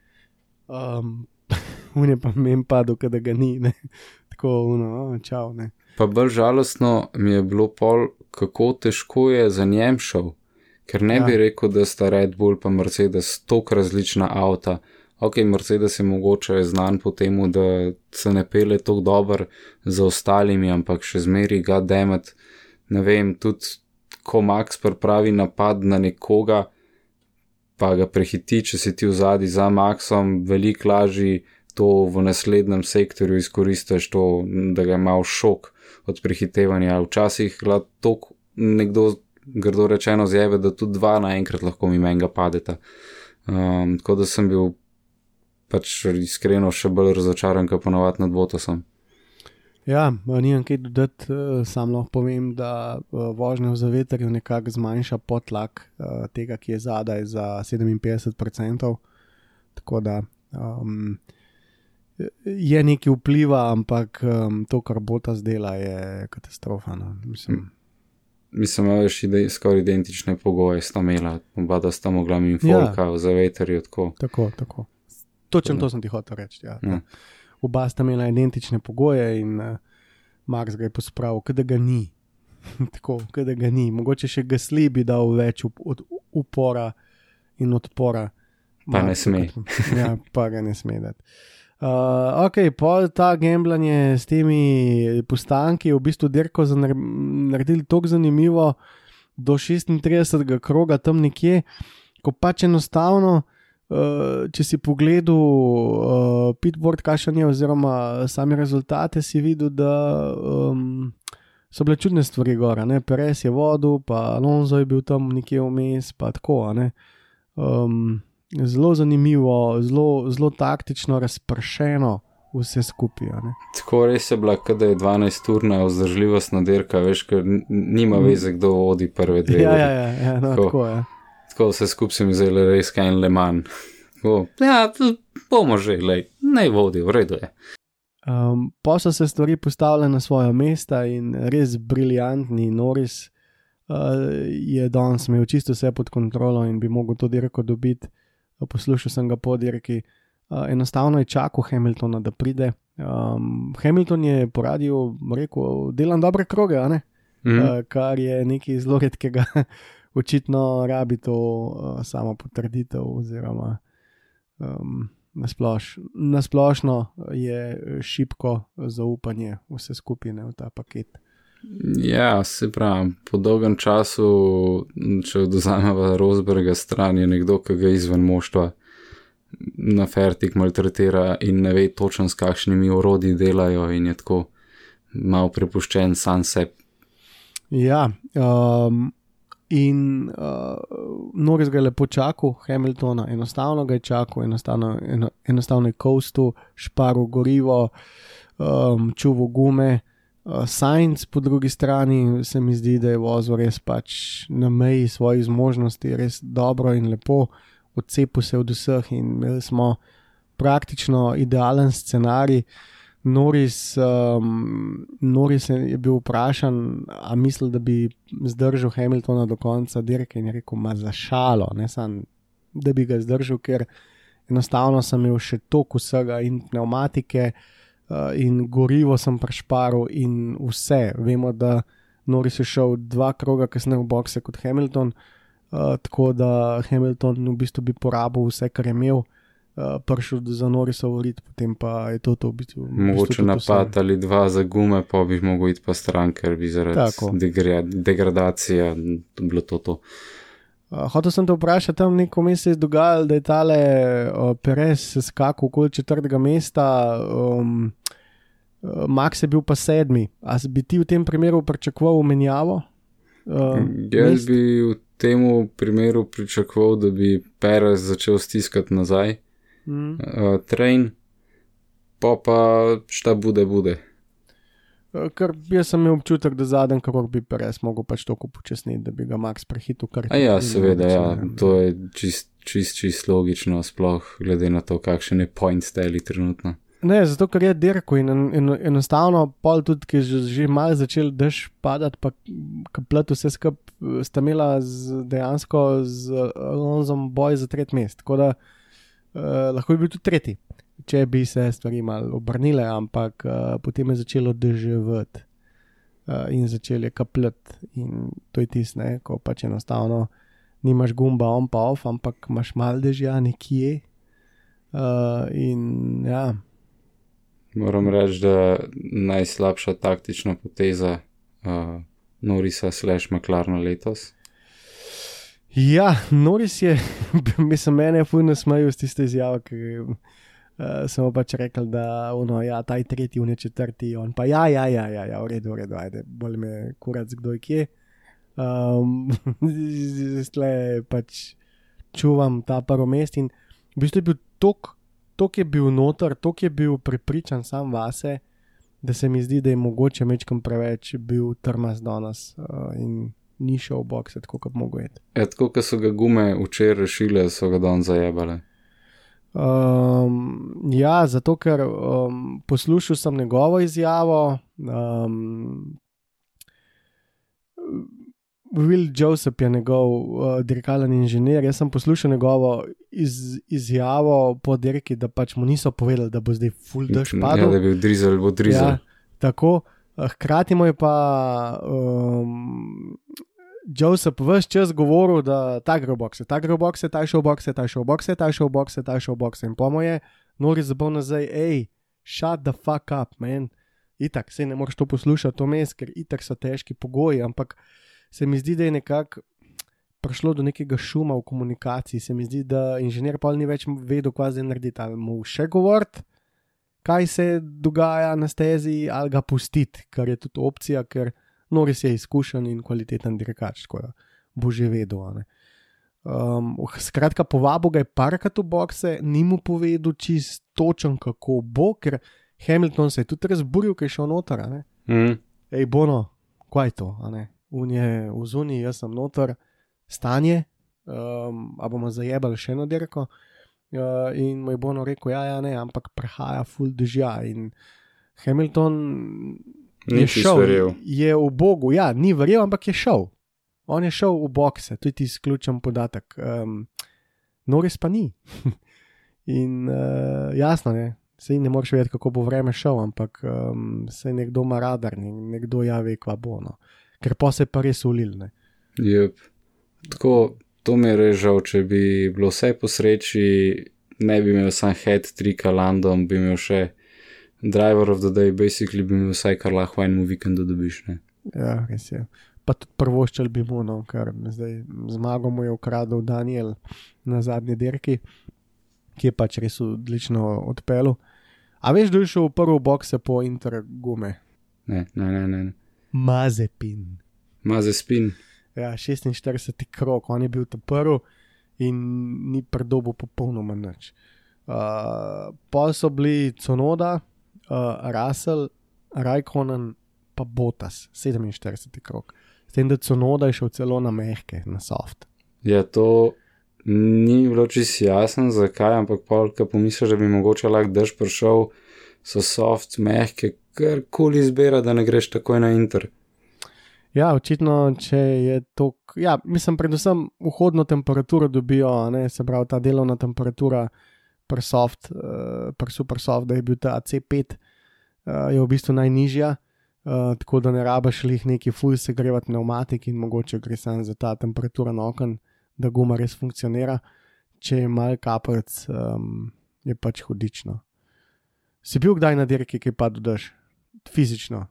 Um, on je pa meni padel, kada ga ni, ne, tako, ono, oh, čau, ne. Pa bolj žalostno mi je bilo pol, kako težko je za njem šel, ker ne ja. bi rekel, da sta Red Bull pa Mercedes tok različna avta. Ok, Mercedes je mogoče znan po temu, da se ne pele tako dober za ostalimi, ampak še zmeri goddammit, ne vem, tudi ko Max pripravi napad na nekoga, pa ga prehiti, če si ti vzadi za Maxom, veliko lažji to v naslednjem sektorju izkoristiš to, da ga ima šok od prehitevanja. Včasih gleda toliko nekdo grdo rečeno zjebe, da tudi dva naenkrat lahko mi menga padeta. Um, tako da sem bil pač iskreno še bolj razočaran, kot ponovati nad Bottasom. Ja, nimam kaj dodati, sam lahko povem, da vožnja v zavetrju nekako zmanjša potlak tega, ki je zadaj za sedeminpetdeset procentov, tako da um, je nekaj vpliva, ampak um, to, kar Bottas dela, je katastrofa. No. Mislim, Mislim, da je ide, skoraj identične pogoje sta imela, oba da sta mogla mi folka ja. v zavetrju. Tako, tako. tako. Točno to sem ti hotel reči. Ja. Ja. Oba sta imela identične pogoje in uh, Max ga je pospravil, kada ga ni. Tako, kada ga ni. Mogoče še Gasly bi dal več up, od, upora in odpora. Pa ne sme. Ja, pa ga ne sme dati. Uh, ok, pol ta gamblanje s temi postanki v bistvu dirko naredili tako zanimivo do šestintridesetega kroga tam nekje, ko pač enostavno Uh, če si pogledal uh, pitboard kašanje oziroma sami rezultate, si videl, da um, so bile čudne stvari gora, ne, Perez je vodil, pa Alonso je bil tam nekje vmes, pa tako, ne. Um, zelo zanimivo, zelo, zelo taktično razpršeno vse skupaj, ne. Tako res je bila, kada je dvanajst urna vzdržljivostna dirka, veš, ker nima veze, kdo vodi prve dve. Ja, ja, ja, ja, no, tako, tako je. Tako vse skup se mi zdaj res kaj en Le Mans. Ja, bomo že, lej, naj vodi, v redu je. Um, pa so se stvari postavile na svoja mesta in res briljantni Norris uh, je danes imel čisto vse pod kontrolo in bi mogel to dirko dobiti. Poslušal sem ga po dirki. Uh, enostavno je čakal Hamiltona, da pride. Um, Hamilton je po radiju rekel, delam dobre kroge, a ne? Mm. Uh, kar je nekaj zelo redkega. Očitno rabi to uh, samo potrditev oziroma um, nasploš, nasplošno je šibko zaupanje vse skupine v ta paket. Ja, se pravi, po dolgem času, če odvzameva Rosberga stran, je nekdo, ki ga izven moštva na fertik maltretira in ne ve točno s kakšnimi orodji delajo in je tako malo prepuščen sam sebi. Ja, um, in uh, Norris ga je lepo čakal, Hamiltona, enostavno ga je čakal, enostavno, eno, enostavno je coastal, šparil gorivo, um, čuval gume. Uh, Sainz po drugi strani se mi zdi, da je vozil res pač na meji svojih zmožnosti, res dobro in lepo, odcepil se od vseh in imeli smo praktično idealen scenarij. Norris, um, Norris je bil vprašan, a misli, da bi zdržal Hamiltona do konca dirke in je rekel, ma za šalo, ne sam, da bi ga zdržal, ker enostavno sem imel še toliko vsega in pneumatike uh, in gorivo sem prešparil in vse. Vemo, da Norris je šel dva kroga kasneje v bokse kot Hamilton, uh, tako da Hamilton v bistvu bi porabil vse, kar je imel. Uh, prišel za Norrisov rit, potem pa je to to v bistvu. Mogoče napad ali dva za gume, pa bi mogel iti pa stran, ker bi zaradi degra- degradacije bilo to to. Uh, hotel sem te vprašati, tam neko mes se je dogajalo, da je tale uh, Perez skakal okoli četrtega mesta, um, uh, Max je bil pa sedmi. A bi ti v tem primeru pričakoval menjavo? Uh, Jaz mest? bi v temu primeru pričakoval, da bi Perez začel stiskati nazaj. Mm. Uh, train, pa pa šta bude, bude. Ker jaz sem imel občutek, da zadnji krog bi Perez mogel pač toliko počasniti, da bi ga Max prehitil. Kar A ja, seveda, ja, to je čist, čist, čist logično, sploh glede na to, kakšen je point steli trenutno. Ne, zato ker je dirko in en, en, enostavno pol tudi, ki je že, že malo začel dež padati, pa kaplet vse skup sta imela z, dejansko z Alonsom boj za tret mest, tako da Uh, lahko bi bil tudi tretji, če bi se stvari malo obrnile, ampak uh, potem je začelo deževati uh, in začel je kapljati in to je tisto, ne, ko pač enostavno nimaš gumba on pa off, ampak imaš malo dežja nekje uh, in ja. Moram reči, da najslabša taktična poteza uh, Norrisa slash McLarena letos. Ja, Norris je, mislim, mene je fujno smejil s tiste izjave, ki uh, sem pač rekel, da ono, ja, taj tretji, on je četrti, on pa ja, ja, ja, ja, ja, v redu, v redu, ajde, bolj me kurac kdo je kje. Um, zdaj pač čuvam ta prvo mest in v bistvu je bil tok, tok je bil noter, tok je bil prepričan sam vase, da se mi zdi, da je mogoče mečkam preveč bil trmast danes uh, in ni šel v bokse, tako kot mogo jeti. Ja, tako, ko so ga gume včeraj rešile, so ga danes zajebale. Um, ja, zato ker um, poslušal sem njegovo izjavo. Um, Will Joseph je njegov uh, dirkalni inženir. Jaz sem poslušal njegovo iz, izjavo po dirki, da pač mu niso povedali, da bo zdaj full dež padel. Ja, da bi drizel, bo drizel. Ja, tako. Hkrati mu je pa um, Joseph ves čas govoril, da ta gre v bokse, ta gre v bokse, ta je šel v bokse, ta je šel v bokse, ta je šel v bokse, ta je šel v bokse. In po moje, Norris zabol nazaj, ej, shut the fuck up, man. Itak, sej ne moreš to poslušati to mes, ker itak so težki pogoji, ampak se mi zdi, da je nekako prišlo do nekega šuma v komunikaciji. Se mi zdi, da inženir pa ni več vedel, kaj zdaj narediti, ali mu še govoriti, kaj se dogaja na stezi, ali ga pustiti, kar je tudi opcija, ker Norris je izkušen in kvaliteten dirkač, tako da bo že vedel. Ne? Um, skratka, povabil ga je parkrat v bokse, ni mu povedal čist točen, kako bo, ker Hamilton se je tudi razburil, ker je šel noter. Mm. Ej, Bono, kaj je to? Un je v zuni, jaz sem noter, stanje, um, a bomo zajebali še eno dirko. Uh, in mu je Bono rekel, ja, ja, ne, ampak prehaja full dežja. In Hamilton je šel, je v Bogu, ja, ni verjel, ampak je šel. On je šel v bokse, to je tisti ključen podatek. Um, Norris pa ni. In uh, jasno, ne, sej ne moreš vedeti, kako bo vreme šel, ampak um, sej nekdo ima radar, nekdo ja ve, kva bo, no. Ker pa se pa res ulil, ne. Jep. Tako, to mi je res žal, če bi bilo vse po sreči, ne bi imel sam hat-tricka Landom, bi imel še driver of the day, basically bi imel vsaj kar lahko enemu vikendu dobiš, ne. Ja, res je. Pa tudi prvoščal bi mu, no, ker zdaj zmago mu je ukradel Daniel na zadnji dirki, ki je pač res odlično odpelil. A veš, da je šel v prvo bokse po Inter gume? Ne, ne, ne, ne. Mazepin. Mazepin. Ja, šestinštirideseti krog, on je bil to prvi in ni predobil popolnoma nič. Uh, pa so bili Tsunoda, uh, Russell, Raikkonen pa Bottas, sedeminštirideseti krog. S tem, da Tsunoda je šel celo na mehke, na soft. Ja, to ni bilo čisto jasno, zakaj, ampak polka pomisliš, da bi mogoče lahko dež prišel, so soft, mehke, karkoli izbira, da ne greš takoj na Inter. Ja, očitno, če je to, ja, mislim, predvsem vhodno temperaturo dobijo, ne, se pravi, ta delovna temperatura pri soft, uh, pri super soft, da je bil ta A C pet, uh, je v bistvu najnižja, uh, tako da ne rabaš lih neki full segrevati pneumatik in mogoče gre sam za ta temperatura na oken, da guma res funkcionira. Če je mal kaprc, um, je pač hudično. Si bil kdaj na dirki, ki pa dodaš? Fizično?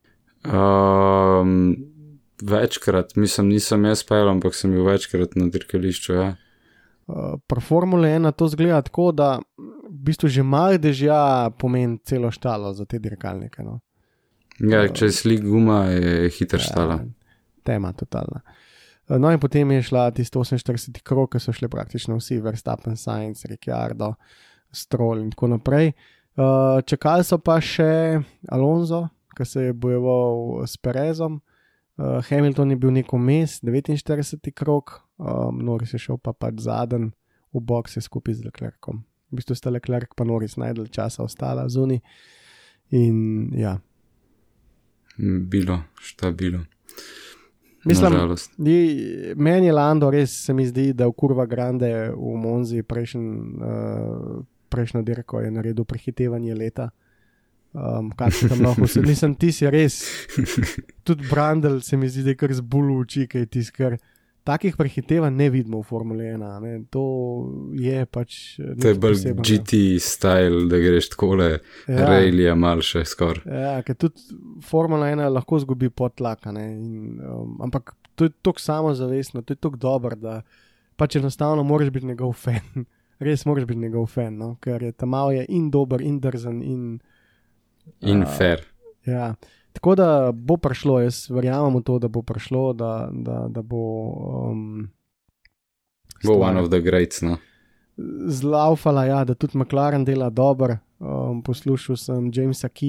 Um, večkrat, mislim, nisem jaz pel, ampak sem bil večkrat na dirkališču, ja. Uh, pri Formule ena to zgleda tako, da v bistvu že malo dežja pomeni celo štalo za te dirkalnike, no. Ja, če je slik guma, je hiter štala. Ja, tema totalna. Uh, no in potem je šla tisti oseminštirideseti krog, ki so šli praktično vsi, Verstappen, Sainz, Ricciardo, Stroll in tako naprej. Uh, čakali so pa še Alonso, ki se je bojeval s Perezom. Uh, Hamilton je bil neko mes, devetinštirideseti krog, um, Norris je šel pa pač zaden v bokse skupaj z Leclercom. V bistvu sta Leclerc pa Norris najdel časa ostala zunaj in ja. Bilo, šta bilo. Mislim, di, meni je Lando res, se mi zdi, da v Curva Grande v Monzi prejšnj, uh, prejšnjo dirko je naredil prehitevanje leta. Um, kaj se tam lahko vse, nisem, ti si res, tudi Brundle se mi zdi, da je kar zbul v oči, kaj ti skar, takih prehitevanj ne vidimo v Formule ena, ne? To je pač to je bolj G T style, da greš takole, ja. Rejlija mal še skor. Ja, ker tudi Formula ena lahko zgubi podtlaka, ne, in, um, ampak to je toliko samozavestno, to je toliko dobro, da pač enostavno moraš biti njegov fan, res moraš biti njegov fan, no? Ker je tam malo je in dober, in drzen, in in uh, fair. Ja, tako da bo prišlo, jaz verjamem v to, da bo prišlo, da, da, da bo um, bo one of the greats, no. Zlaufala, ja, da tudi McLaren dela dober. Um, poslušal sem Jamesa Keya,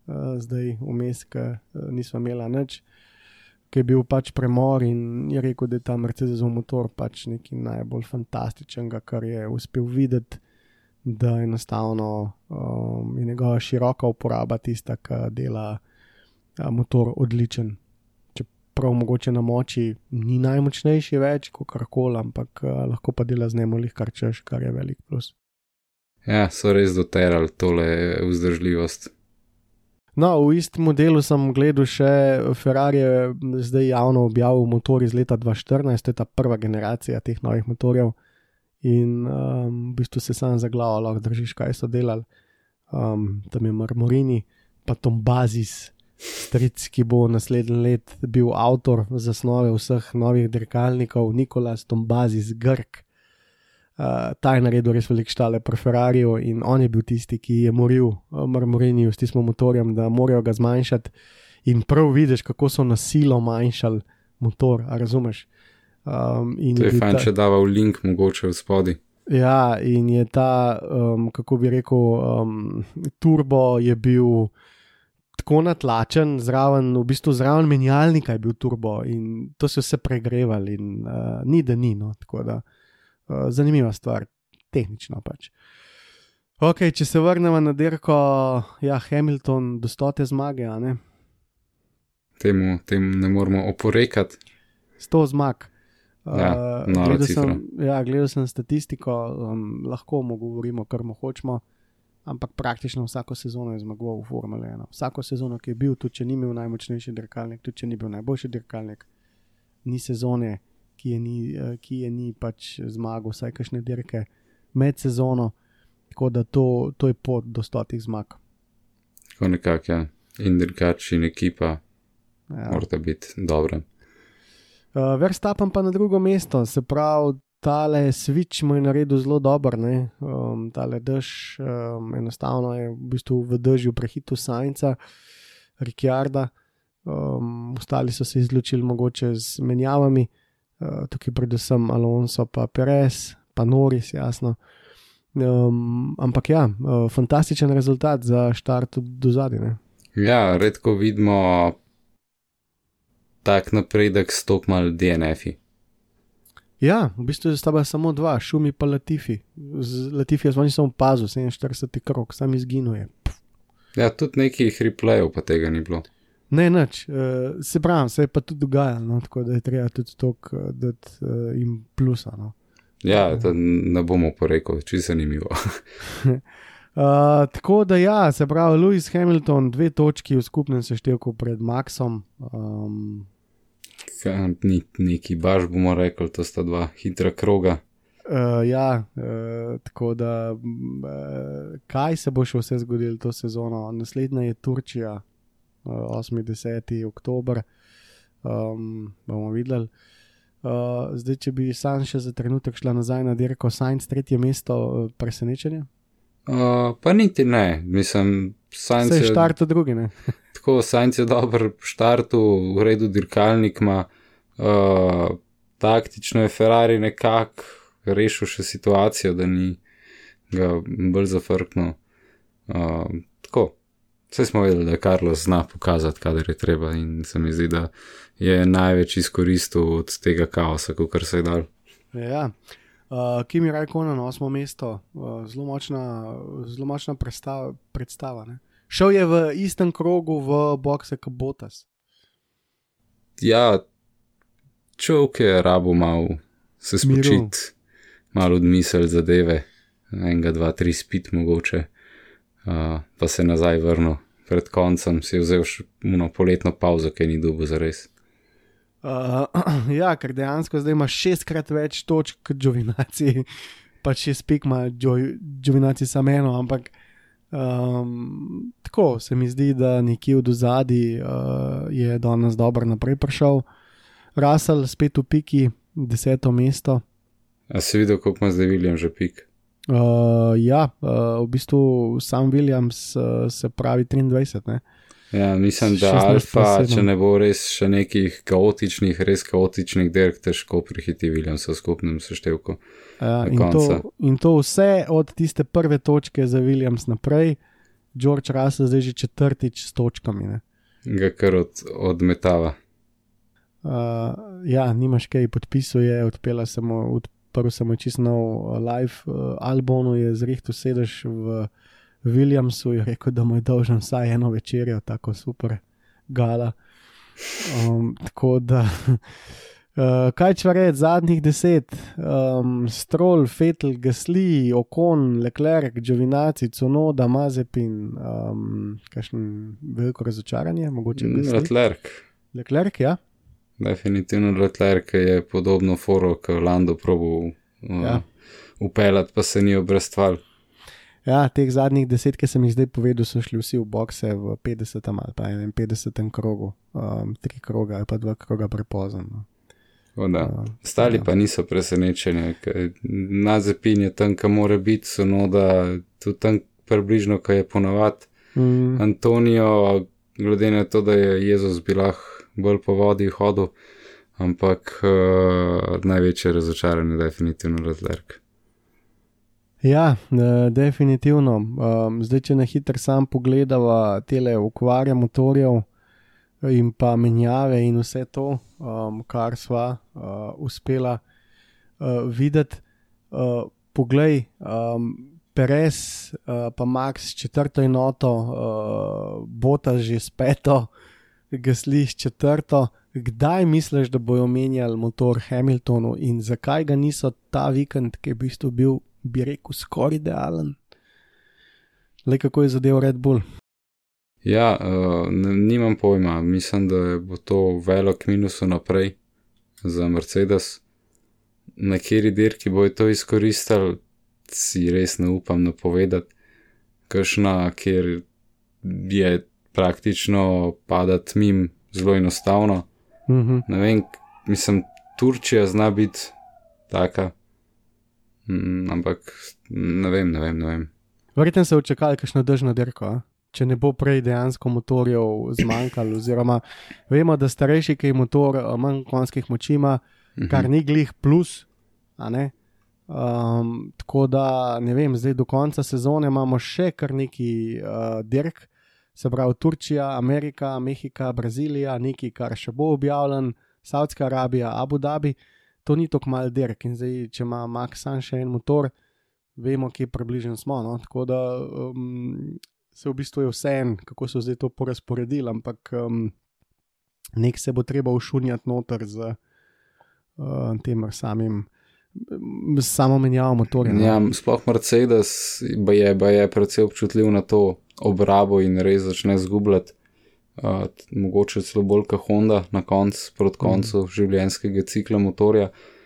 uh, zdaj vmes, ki uh, nisva imela nič, ki je bil pač premor in je rekel, da je ta Mercedesov motor pač nekaj najbolj fantastičnega, kar je uspel videti, da enostavno um, je njegova široka uporaba tista, ki dela uh, motor odličen. Prav mogoče na moči ni najmočnejši več, kot karkoli, ampak uh, lahko pa dela z nemolih kar češ, kar je velik plus. Ja, so res doterali tole vzdržljivost. No, v istem modelu sem gledal še Ferrari, je zdaj javno objavil motor iz leta dva tisoč štirinajst, to je ta prva generacija teh novih motorjev in um, v bistvu se sam za glavo lahko držiš, kaj so delali. Um, tam je Marmorini, pa Tombazis, stric, ki bo naslednji let bil avtor zasnove vseh novih dirkalnikov, Nicolas Tombazis, Grk. Uh, ta je naredil res velik štale pri Ferrariju in on je bil tisti, ki je moril uh, Marmoriniju s tistim motorjem, da morajo ga zmanjšati in prav vidiš, kako so na silo manjšali motor, a razumeš? Um, in to je, je fajn, ta... če dava v link mogoče v spodi. Ja, in je ta, um, kako bi rekel, um, turbo je bil tako natlačen, zraven, v bistvu zraven menjalnika je bil turbo in to so vse pregrevali in uh, ni da ni, no, tako da uh, zanimiva stvar, tehnično pač. Ok, če se vrnemo na dirko, ja, Hamilton do stote zmage, a ne? Temu, temu ne moramo oporekati. sto zmag. Ja, uh, nora gledal cifra. sem, ja, gledal sem statistiko, um, lahko mu govorimo, kar mu hočemo, ampak praktično vsako sezono je zmagoval v Formule ena. Vsako sezono, ki je bil, tudi če ni imel najmočnejši dirkalnik, tudi če ni bil najboljši dirkalnik, ni sezone, ki je ni, ki je ni pač zmagal, vsaj kakšne dirke med sezono, tako da to, to je pot do stotih zmag. Tako nekako, ja. In dirkač in ekipa Ja. morata biti dobre. Uh, Verstappen pa na drugo mesto, se pravi, tale switch mu je naredil zelo dober, ne, um, tale dež, um, enostavno je v bistvu v dežju prehitil Sainza, Ricciarda, um, ostali so se izločili mogoče z menjavami, uh, tukaj predvsem Alonso pa Perez, pa Norris, jasno, um, ampak ja, uh, fantastičen rezultat za štart do zadnje, ne. Ja, redko vidimo tak napredek s tok mal D N F-i. Ja, v bistvu sta bila samo dva, Šumi pa Latifi. Z Latifi je zvoni samo pazu, sedeminštirideseti krog, sam izginuje. Ja, tudi nekih replayov pa tega ni bilo. Ne, nič. Uh, se pravim, se je pa tudi dogajalo, no, tako da je treba tudi tok uh, dati uh, jim plusa. No. Ja, to ne bomo porekli, čisto zanimivo. uh, tako da ja, se pravi, Lewis Hamilton, dve točki v skupnem seštevku pred Maxom. Um, Ni neki baš, bomo rekli, to sta dva hitra kroga. Uh, ja, uh, tako da uh, kaj se bo še vse zgodilo to sezono? Naslednja je Turčija, uh, osmi deseti oktober, um, bomo videli. Uh, zdaj, če bi sam še za trenutek šla nazaj na dirko, Sainz tretje mesto, uh, presenečenje? Uh, pa niti ne, mislim, Sainz je... je... Se je štartu drugi, ne? Tako, Sainz je dober štartu, v redu dirkalnik ima, uh, taktično je Ferrari nekako rešil še situacijo, da ni ga bolj zafrknil. Uh, tako, vse smo vedeli, da Carlos zna pokazati, kadar je treba in se mi zdi, da je največ izkoristil od tega kaosa, kakor se je dal. Ja, uh, Kimi Raikkonen, osmo mesto, uh, zelo močna, zelo močna predstava, predstava, ne? Šel je v istem krogu v bokse kot Bottas. Ja, človek je rabo malo se spočiti, malo odmisel zadeve, enega, dva, tri spit mogoče, uh, pa se nazaj vrnil. Pred koncem si je vzel še uno poletno pauzo, ki ni dobil zares. Uh, ja, ker dejansko zdaj ima šestkrat več točk kot Giovinazzi, pa šest pik ima Giovinazzi samo eno, ampak Um, tako se mi zdi, da nekje v dozadi uh, je danes dobro naprej prišel. Russell spet v piki, deseto mesto. A si videl, koliko ima zdaj Williams že pik? Uh, ja, uh, v bistvu sam Williams uh, se pravi triindvajset, ne? Ja, mislim, da Alfa, če ne bo res še nekih kaotičnih, res kaotičnih dirk, težko prihiti Williamsa v skupnem seštevku. Ja, in, to, in to vse od tiste prve točke za Williams naprej, George Russell zdaj že četrtič s točkami. Ne? Ga kar od, odmetava. Uh, ja, nimaš kaj, podpisuje, odpela sem, odprl sem čisto nov live uh, album, je zrihtel sedež v Williamsu in rekel, da mu je dolžen vsaj eno večerjo, tako super gala. Um, tako da, uh, kaj če reči, zadnjih deset, um, Stroll, Vettel, Gasly, Ocon, Leclerc, Giovinazzi, Tsunoda, Mazepin, um, kakšno veliko razočaranje, mogoče Gasly? Leclerc. Leclerc, ja. Definitivno Leclerc je podobno foro, kot Lando probal uh, ja. upeljati, pa se ni obrestval. Ja, teh zadnjih deset, ki sem jih zdaj povedal, so šli vsi v bokse v petdesetem ali pa enainpetdesetem krogu, um, tri kroga ali pa dva kroga prepozno. Uh, Stali ja. pa niso presenečeni, Mazepin je tam, kam mora biti, Tsunoda tudi tam približno, kaj je ponavad. Mm. Antonio, glede na to, da je Jezus bilah bolj po vodi hodil, ampak uh, največje razočaranje je definitivno Leclerc. Ja, definitivno. Um, zdaj, če na hitro sam pogledava tele ukvarja motorjev in pa menjave in vse to, um, kar sva uh, uspela uh, videti. Uh, poglej, um, Perez uh, pa Max četrto enoto, uh, Bottas že s peto, Gasly s četrto. Kdaj misliš, da bojo menjali motor Hamiltonu in zakaj ga niso ta vikend, ki je v bistvu bil, bi rekel, skoraj idealen? Le kako je zadev Red Bull? Ja, uh, nimam pojma. Mislim, da bo to velik minus naprej za Mercedes. Na kateri dirki bojo to izkoristili, si res ne upam napovedati. Kakšna, kjer je praktično padati mim zelo enostavno. Mm-hmm. Ne vem, mislim, Turčija zna biti taka, mm, ampak ne vem, ne vem, ne vem. Verjetno se očakali kakšno dežno dirko, a? Če ne bo prej dejansko motorjev zmanjkalo, oziroma vemo, da starejši, ki je motor manj konjskih moči ima, mm-hmm. kar ni glih plus, a ne? Um, tako da, ne vem, zdaj do konca sezone imamo še kar neki uh, dirk, se pravi Turčija, Amerika, Mehika, Brazilija, neki, kar še bo objavljen, Saudska Arabija, Abu Dhabi, to ni tako mal dirk in zdaj, če ima Max sam še en motor, vemo, kje približen smo, no? Tako da um, se v bistvu je vse en, kako so zdaj to porazporedili, ampak um, nek se bo treba ušunjati noter z uh, tem samim samo menjavo motorja. Ja, sploh Mercedes ba je, ba je predvsej občutljiv na to obrabo in res začne zgubljati, uh, mogoče celo bolj kot Honda na koncu, proti koncu mm. življenjskega cikla motorja.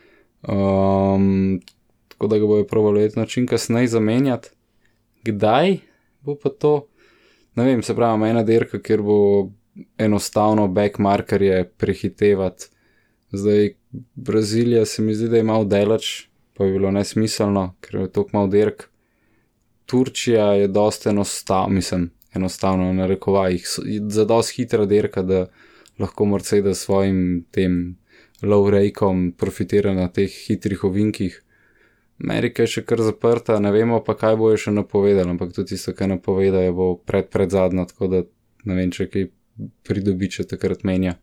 Um, tako da ga bojo probali na način kasneje zamenjati. Kdaj bo pa to? Ne vem, se pravi, ena dirka, kjer bo enostavno backmarkerje prehitevati. Zdaj, Brazilija se mi zdi, da je malo delač, pa je bilo nesmiselno, ker je toliko malo dirk. Turčija je dosti enostavno, mislim, enostavno na rekovajih, za dosti hitra dirka, da lahko Mercedes svojim tem low rakeom profitira na teh hitrih ovinkih. Amerika je še kar zaprta, ne vemo pa, kaj bojo še napovedali, ampak tudi tisto, kaj napovedajo, bo pred, pred zadnjo, tako da ne vem, če kaj pridobiče takrat menja.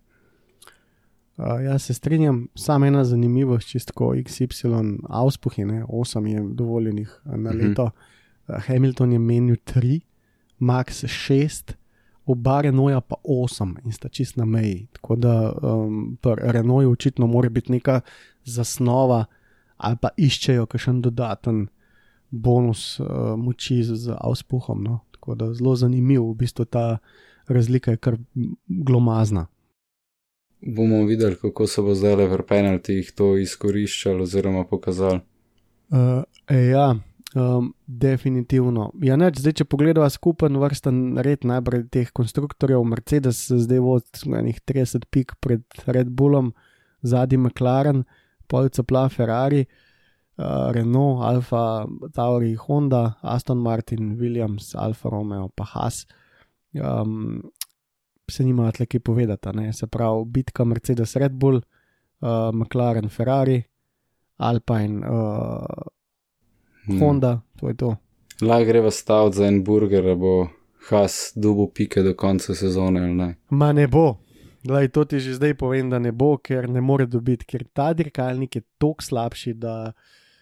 Uh, ja, se strinjam, samo ena zanimivost, čistko X Y auspuhi, ne, osem je dovoljenih na leto, mm-hmm. uh, Hamilton je menil tri, Max šest, oba Renaulta pa osem in sta čist na meji, tako da um, pri Renaultu očitno mora biti neka zasnova ali pa iščejo kakšen dodaten bonus uh, moči z, z auspuhom, no, tako da zelo zanimiv, v bistvu ta razlika je kar glomazna. Bomo videli, kako se bo zdaj v penaltijih to izkoriščalo oziroma pokazali. Uh, ja, um, definitivno. Ja, neč, zdaj, če pogledava skupen vrsten red najbolj teh konstruktorjev, Mercedes zdaj vod enih trideset pik pred Red Bullom, zadnji McLaren, polica pla Ferrari, uh, Renault, Alfa Tauri, Honda, Aston Martin, Williams, Alfa Romeo, pa Haas. Um, se nimajo tle kaj povedati, ne? Se pravi, bitka Mercedes Red Bull, uh, McLaren Ferrari, Alpine uh, Honda, hmm. to je to. Lahko greva staviti za en burger, bo Haas dobil pike do konca sezone ali ne? Ma ne bo. Glej, to ti že zdaj povem, da ne bo, ker ne more dobiti, ker ta dirkalnik je toliko slabši, da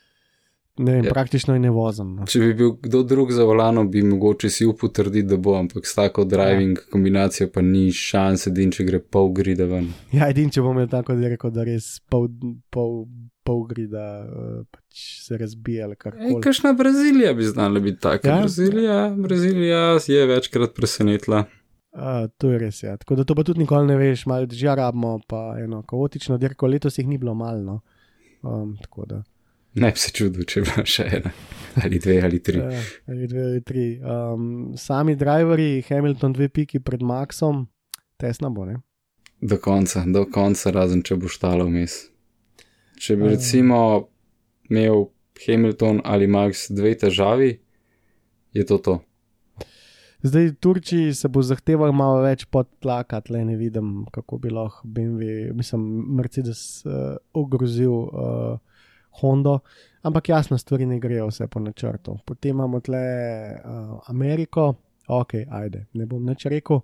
ne vem, ja. praktično je ne vozim. No. Če bi bil kdo drug za volanom, bi mogoče si upal trditi, da bo, ampak s tako driving ja. kombinacijo pa ni šans, edin, če gre pol grida ven. Ja, edin, če bom tako rekel, da res pol, pol, pol grida uh, pač se razbije ali karkoli. Ej, kakšna Brazilija bi znala biti taka? Ja? Brazilija, Brazilija je večkrat presenetila. Uh, to je res, ja. Tako da to pa tudi nikoli ne veš, malo že rabimo, pa eno kaotično dirko, letos jih ni bilo malo, no. Um, tako da. Ne bi se čudil, če bi še ena, ali dve, ali tri. Ja, ali dve, ali tri. Um, sami driverji, Hamilton dve piki pred Maxom, tesna bo, ne? Do konca, do konca, razen če bo štalo vmes. Če bi recimo imel Hamilton ali Max dve težavi, je to to. Zdaj v Turčiji se bo zahteval malo več podtlaka, tle ne vidim, kako bi lahko B M W, mislim, Mercedes uh, ogrozil uh, Hondo, ampak jasno, stvari ne grejo vse po načrtu. Potem imamo tle uh, Ameriko, ok, ajde, ne bom nič rekel,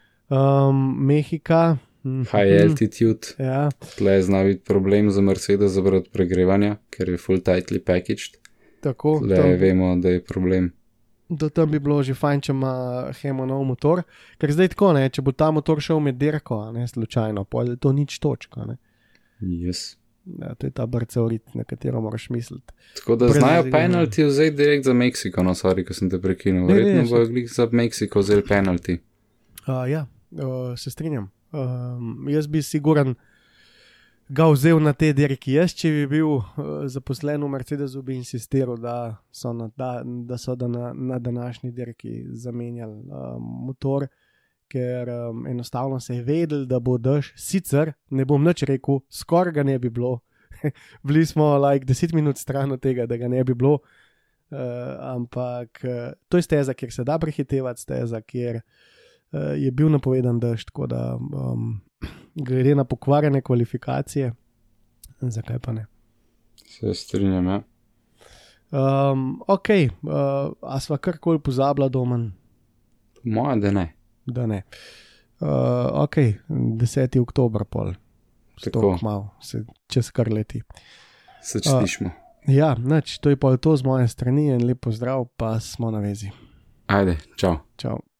um, Mehika, high altitude, ja. Tle zna biti problem za Mercedes zaradi pregrevanja, ker je full tightly packaged. Tako, tle tam vemo, da je problem. Do tam bi bilo že fajn, če ima Hemo nov motor, ker zdaj tako, ne, če bo ta motor šel med dirko, ne, slučajno, pa je to nič točka, ne. Yes. Ja, to je ta brceurit, na katero moraš misliti. Tako da Brez znajo penalty vzeti direkt za Meksiko, no, sorry, ko sem te prekinul. Verjetno bo glik za Meksiko vzeli penalty. Uh, ja, uh, se strinjam. Um, jaz bi siguran ga vzel na te dirki. Jaz, če bi bil uh, zaposlen v Mercedesu, bi insistiral, da so na, da, da, so da na, na današnji dirki zamenjali um, motor, ker um, enostavno se je vedel, da bo dež. Sicer, ne bom nič rekel, skoraj ga ne bi bilo. Bili smo like deset minut stran od tega, da ga ne bi bilo. Uh, ampak uh, to je steza, kjer se da prehitevati, steza, kjer uh, je bil napovedan dež, tako da um, glede na pokvarjene kvalifikacije, zakaj pa ne? Se strinjam, ja. Um, ok, uh, a sva karkoli pozabila domen? Moja, da ne. Da ne. Uh, ok, deseti oktober pol. Tako. Malo, se čez kar leti. Se čutišmo. Uh, ja, nič, to je pa to z moje strani, en lep pozdrav, pa smo na vezi. Ajde, čau. Čau.